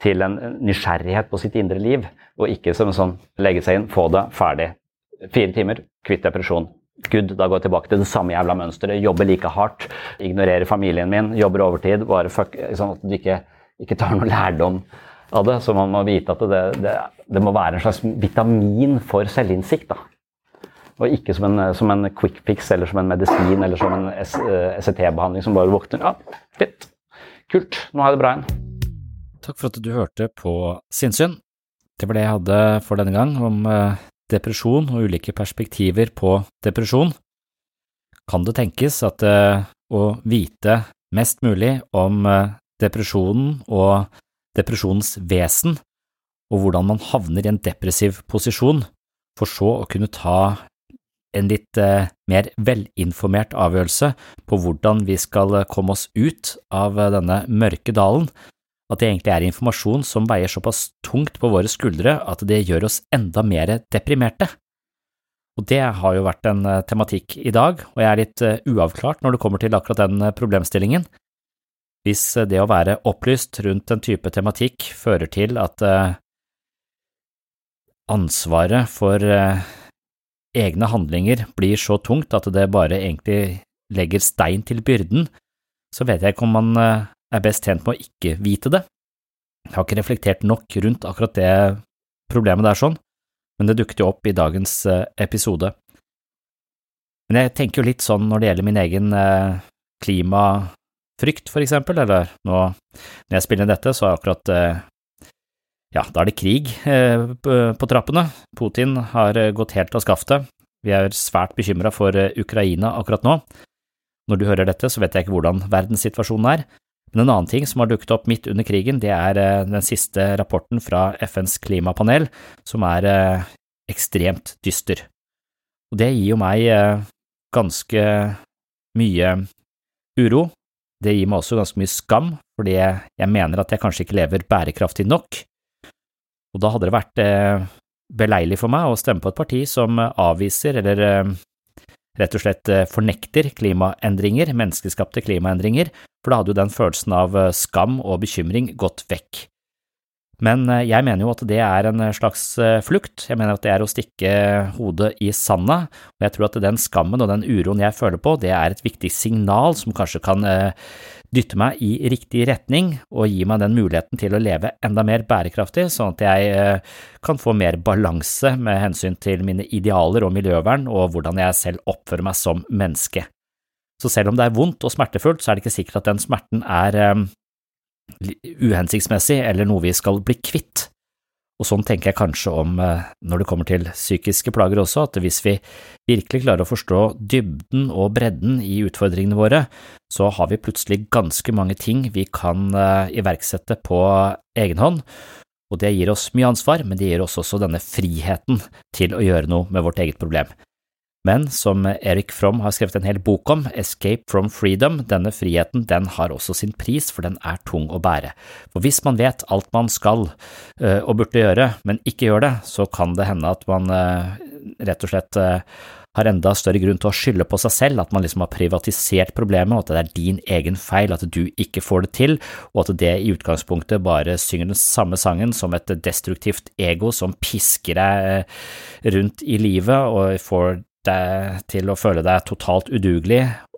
til en nysgjerrighet på sitt indre liv, og ikke som en sånn legge seg inn, få det, ferdig. Fire timer, kvitt depresjon. Gud, da går jeg tilbake til det samme jævla mønsteret, jobber like hardt, ignorerer familien min, jobber overtid, bare fuck, sånn at du ikke, ikke tar noe lærdom av det, så man må vite at det, det, det må være en slags vitamin for selvinnsikt da. Og ikke som en, som en quick fix, eller som en medisin, eller som en S C T-behandling som bare våkner. Ja, fint. Kult. Nå har jeg det bra igjen. Takk for at du hørte på Sinnsyn. Det var det jeg hadde for denne gang om eh, depresjon og ulike perspektiver på depresjon. Kan det tenkes at eh, å vite mest mulig om eh, depresjonen og depresjonens vesen, og hvordan man havner i en depressiv posisjon, for så å kunne ta en litt eh, mer velinformert avgjørelse på hvordan vi skal komme oss ut av denne mørke dalen, at det egentlig er informasjon som veier såpass tungt på våre skuldre at det gjør oss enda mer deprimerte. Og det har jo vært en tematikk i dag, og jeg er litt uh, uavklart når det kommer til akkurat den problemstillingen. Hvis det å være opplyst rundt en type tematikk fører til at uh, ansvaret for uh, egne handlinger blir så tungt at det bare egentlig legger stein til byrden, så vet jeg ikke om man uh, er best tjent med å ikke vite det. Jeg har ikke reflektert nok rundt akkurat det problemet der sånn, men det dukket jo opp i dagens uh, episode. Men jeg tenker jo litt sånn når det gjelder min egen uh, klimafrykt for eksempel, eller nå, når jeg spiller inn dette, så er akkurat, uh, ja, da er det krig uh, på, på trappene. Putin har uh, gått helt av skaftet. Vi er svært bekymret for uh, Ukraina akkurat nå. Når du hører dette, så vet jeg ikke hvordan verdenssituasjonen er. Men en annen ting som har dukket opp midt under krigen, det er uh, den siste rapporten fra F N's klimapanel, som er uh, ekstremt dyster. Og det gir jo meg uh, ganske mye uro. Det gir meg også ganske mye skam, fordi jeg, jeg mener at jeg kanskje ikke lever bærekraftig nok. Og da hadde det vært uh, beleilig for meg å stemme på et parti som uh, avviser eller uh, rett og slett fornekter klimaendringer, menneskeskapte klimaendringer, for da hadde jo den følelsen av skam og bekymring gått vekk. Men jeg mener jo at det er en slags flukt, jeg mener at det er å stikke hodet i sanda, og jeg tror at den skammen og den uroen jeg føler på, det er et viktig signal som kanskje kan dytte meg i riktig retning og gi meg den muligheten til å leve enda mer bærekraftig, sånn at jeg kan få mer balanse med hensyn til mine idealer og miljøvern og hvordan jeg selv oppfører meg som menneske. Så selv om det er vondt og smertefullt, så er det ikke sikkert at den smerten er um, uhensiktsmessig eller noe vi skal bli kvitt. Og sånn tenker jeg kanskje om uh, når det kommer til psykiske plager også, at hvis vi virkelig klarer å forstå dybden og bredden i utfordringene våre, så har vi plutselig ganske mange ting vi kan uh, iverksette på egen hånd, og det gir oss mye ansvar, men det gir oss også denne friheten til å gjøre noe med vårt eget problem. Men som Erik Fromm har skrevet en hel bok om, Escape from Freedom, denne friheten, den har også sin pris, for den er tung å bære. For hvis man vet alt man skal uh, og burde gjøre, men ikke gjør det, så kan det hende at man uh, rett og slett uh, har enda større grunn til å skylde på seg selv, at man liksom har privatisert problemet, og at det er din egen feil, at du ikke får det til, og at det i utgangspunktet bare synger den samme sangen som et destruktivt ego som pisker deg rundt i livet og får deg til å føle deg totalt udugelig,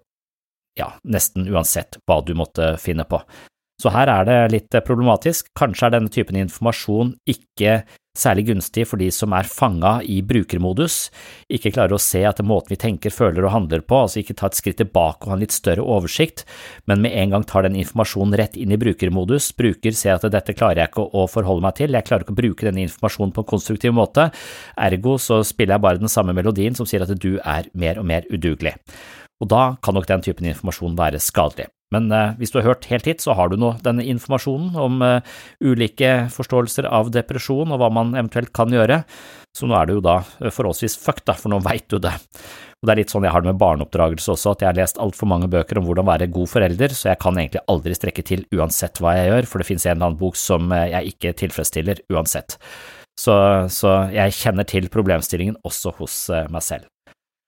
ja, nesten uansett hva du måtte finne på. Så her er det litt problematisk. Kanskje er denne typen informasjon ikke særlig gunstig for de som er fanget i brukermodus, ikke klarer å se at det måten vi tenker, føler og handler på, altså ikke ta et skritt tilbake og ha en litt større oversikt, men med en gang tar den informasjonen rett inn i brukermodus, bruker ser at dette klarer jeg ikke å forholde meg til, jeg klarer ikke å bruke denne informasjonen på en konstruktiv måte, ergo så spiller jeg bare den samme melodien som sier at du er mer og mer udugelig. Og da kan nok den typen informasjon være skadelig. Men eh, hvis du har hørt helt hit, så har du nå denne informasjonen om eh, ulike forståelser av depresjon og hva man eventuelt kan gjøre, så nå er det jo da forholdsvis fucked da, for nå vet du det. Og det er litt sånn jeg har det med barneoppdragelse også, at jeg har lest alt for mange bøker om hvordan være god forelder, så jeg kan egentlig aldri strekke til uansett hva jeg gjør, for det finnes en eller annen bok som jeg ikke tilfredsstiller uansett. Så, så jeg kjenner til problemstillingen også hos meg selv.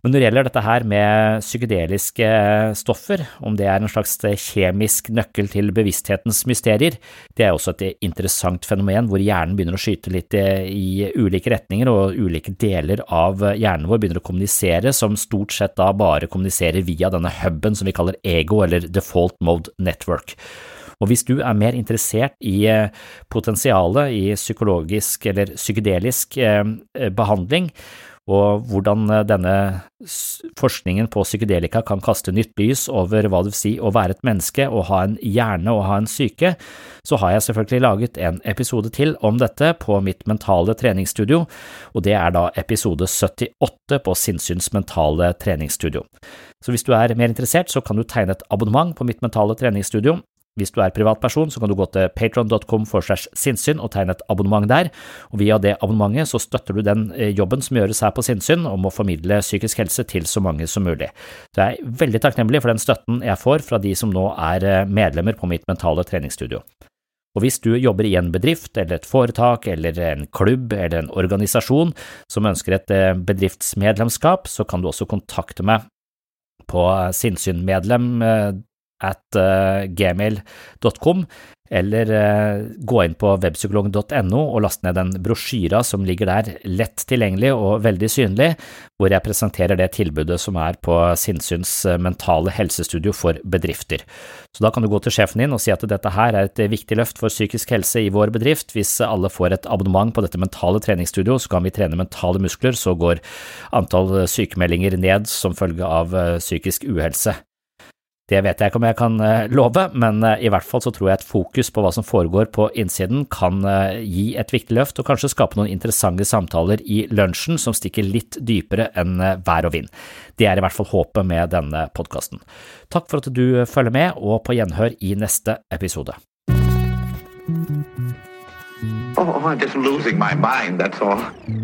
Men når det gjelder dette her med psykedeliske stoffer, om det er en slags kjemisk nøkkel til bevissthetens mysterier, det er også et interessant fenomen hvor hjernen begynner å skyte litt i ulike retninger, og ulike deler av hjernen vår begynner å kommunisere, som stort sett da bare kommuniserer via denne hubben som vi kaller ego, eller default mode network. Og hvis du er mer interessert i potensialet i psykologisk eller psykedelisk behandling, og hvordan denne forskningen på psykedelika kan kaste nytt lys over hva det vil si å være et menneske og ha en hjerne og ha en syke, så har jeg selvfølgelig laget en episode til om dette på mitt mentale treningsstudio, og det er da episode syttiåtte på Sinnsyns mentale treningsstudio. Så hvis du er mer interessert, så kan du tegne et abonnement på mitt mentale treningsstudio. Hvis du er privatperson, så kan du gå til patreon dot com slash sinnssyn og tegne et abonnement der, og via det abonnementet så støtter du den jobben som gjøres her på Sinnssyn om å formidle psykisk helse til så mange som mulig. Så jeg er veldig takknemlig for den støtten jeg får fra de som nå er medlemmer på mitt mentale treningsstudio. Og hvis du jobber i en bedrift, eller et foretak, eller en klubb, eller en organisasjon som ønsker et bedriftsmedlemskap, så kan du også kontakte meg på sinnssynmedlem at gmail dot com, eller gå inn på webpsykologen dot no og laste ned den brosjyra som ligger der, lett tilgjengelig og veldig synlig, hvor jeg presenterer det tilbudet som er på Sinnsyns mentale helsestudio for bedrifter. Så da kan du gå til sjefen din og si at dette her er et viktig løft for psykisk helse i vår bedrift. Hvis alle får et abonnement på dette mentale treningsstudio, så kan vi trene mentale muskler, så går antall sykemeldinger ned som følge av psykisk uhelse. Det vet jeg ikke om jeg kan love, men i hvert fall så tror jeg et fokus på hva som foregår på innsiden kan gi et viktig løft og kanskje skape noen interessante samtaler i lunsjen som stikker litt dypere enn vær og vind. Det er i hvert fall håpet med denne podcasten. Takk for at du følger med, og på gjenhør i neste episode. Oh, I'm just losing my mind, that's all.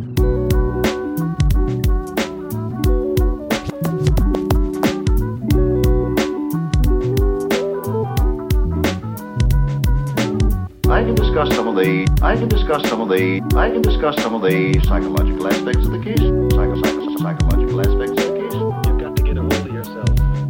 I can discuss some of the I can discuss some of the I can discuss some of the psychological aspects of the case. Psycho, psycho, psychological aspects of the case. You've got to get a hold of yourself.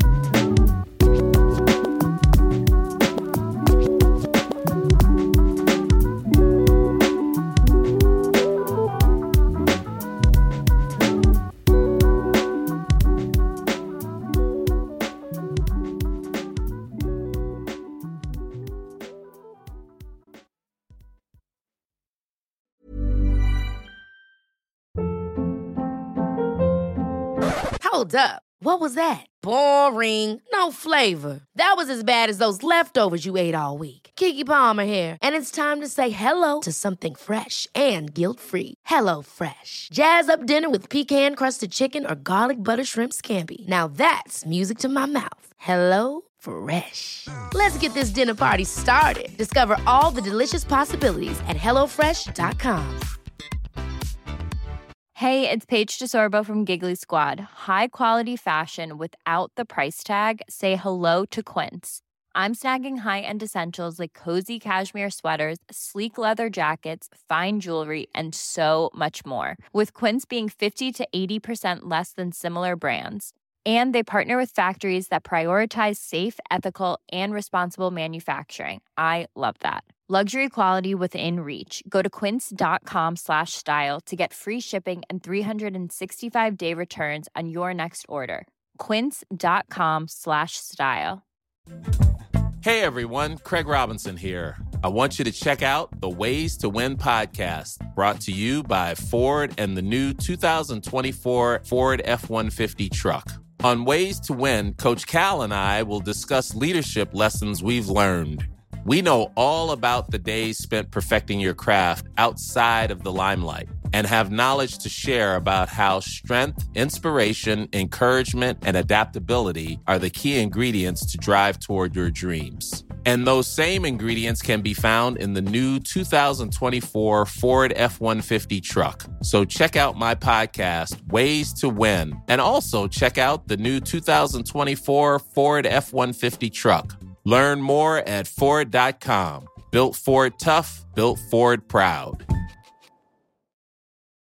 Hold up. What was that? Boring. No flavor. That was as bad as those leftovers you ate all week. Keke Palmer here, and it's time to say hello to something fresh and guilt-free. Hello Fresh. Jazz up dinner with pecan-crusted chicken or garlic butter shrimp scampi. Now that's music to my mouth. Hello Fresh. Let's get this dinner party started. Discover all the delicious possibilities at hello fresh dot com. Hey, it's Paige DeSorbo from Giggly Squad. High quality fashion without the price tag. Say hello to Quince. I'm snagging high-end essentials like cozy cashmere sweaters, sleek leather jackets, fine jewelry, and so much more. With Quince being fifty to eighty percent less than similar brands. And they partner with factories that prioritize safe, ethical, and responsible manufacturing. I love that. Luxury quality within reach. Go to quince.com slash style to get free shipping and three sixty-five day returns on your next order. Quince.com slash style. Hey everyone, Craig Robinson here. I want you to check out the Ways to Win podcast, brought to you by Ford and the new two thousand twenty-four Ford F one fifty truck. On Ways to Win, Coach Cal and I will discuss leadership lessons we've learned. We know all about the days spent perfecting your craft outside of the limelight and have knowledge to share about how strength, inspiration, encouragement, and adaptability are the key ingredients to drive toward your dreams. And those same ingredients can be found in the new two thousand twenty-four Ford F one fifty truck. So check out my podcast, Ways to Win, and also check out the new two thousand twenty-four Ford F one fifty truck. Learn more at Ford dot com. Built Ford tough, built Ford proud.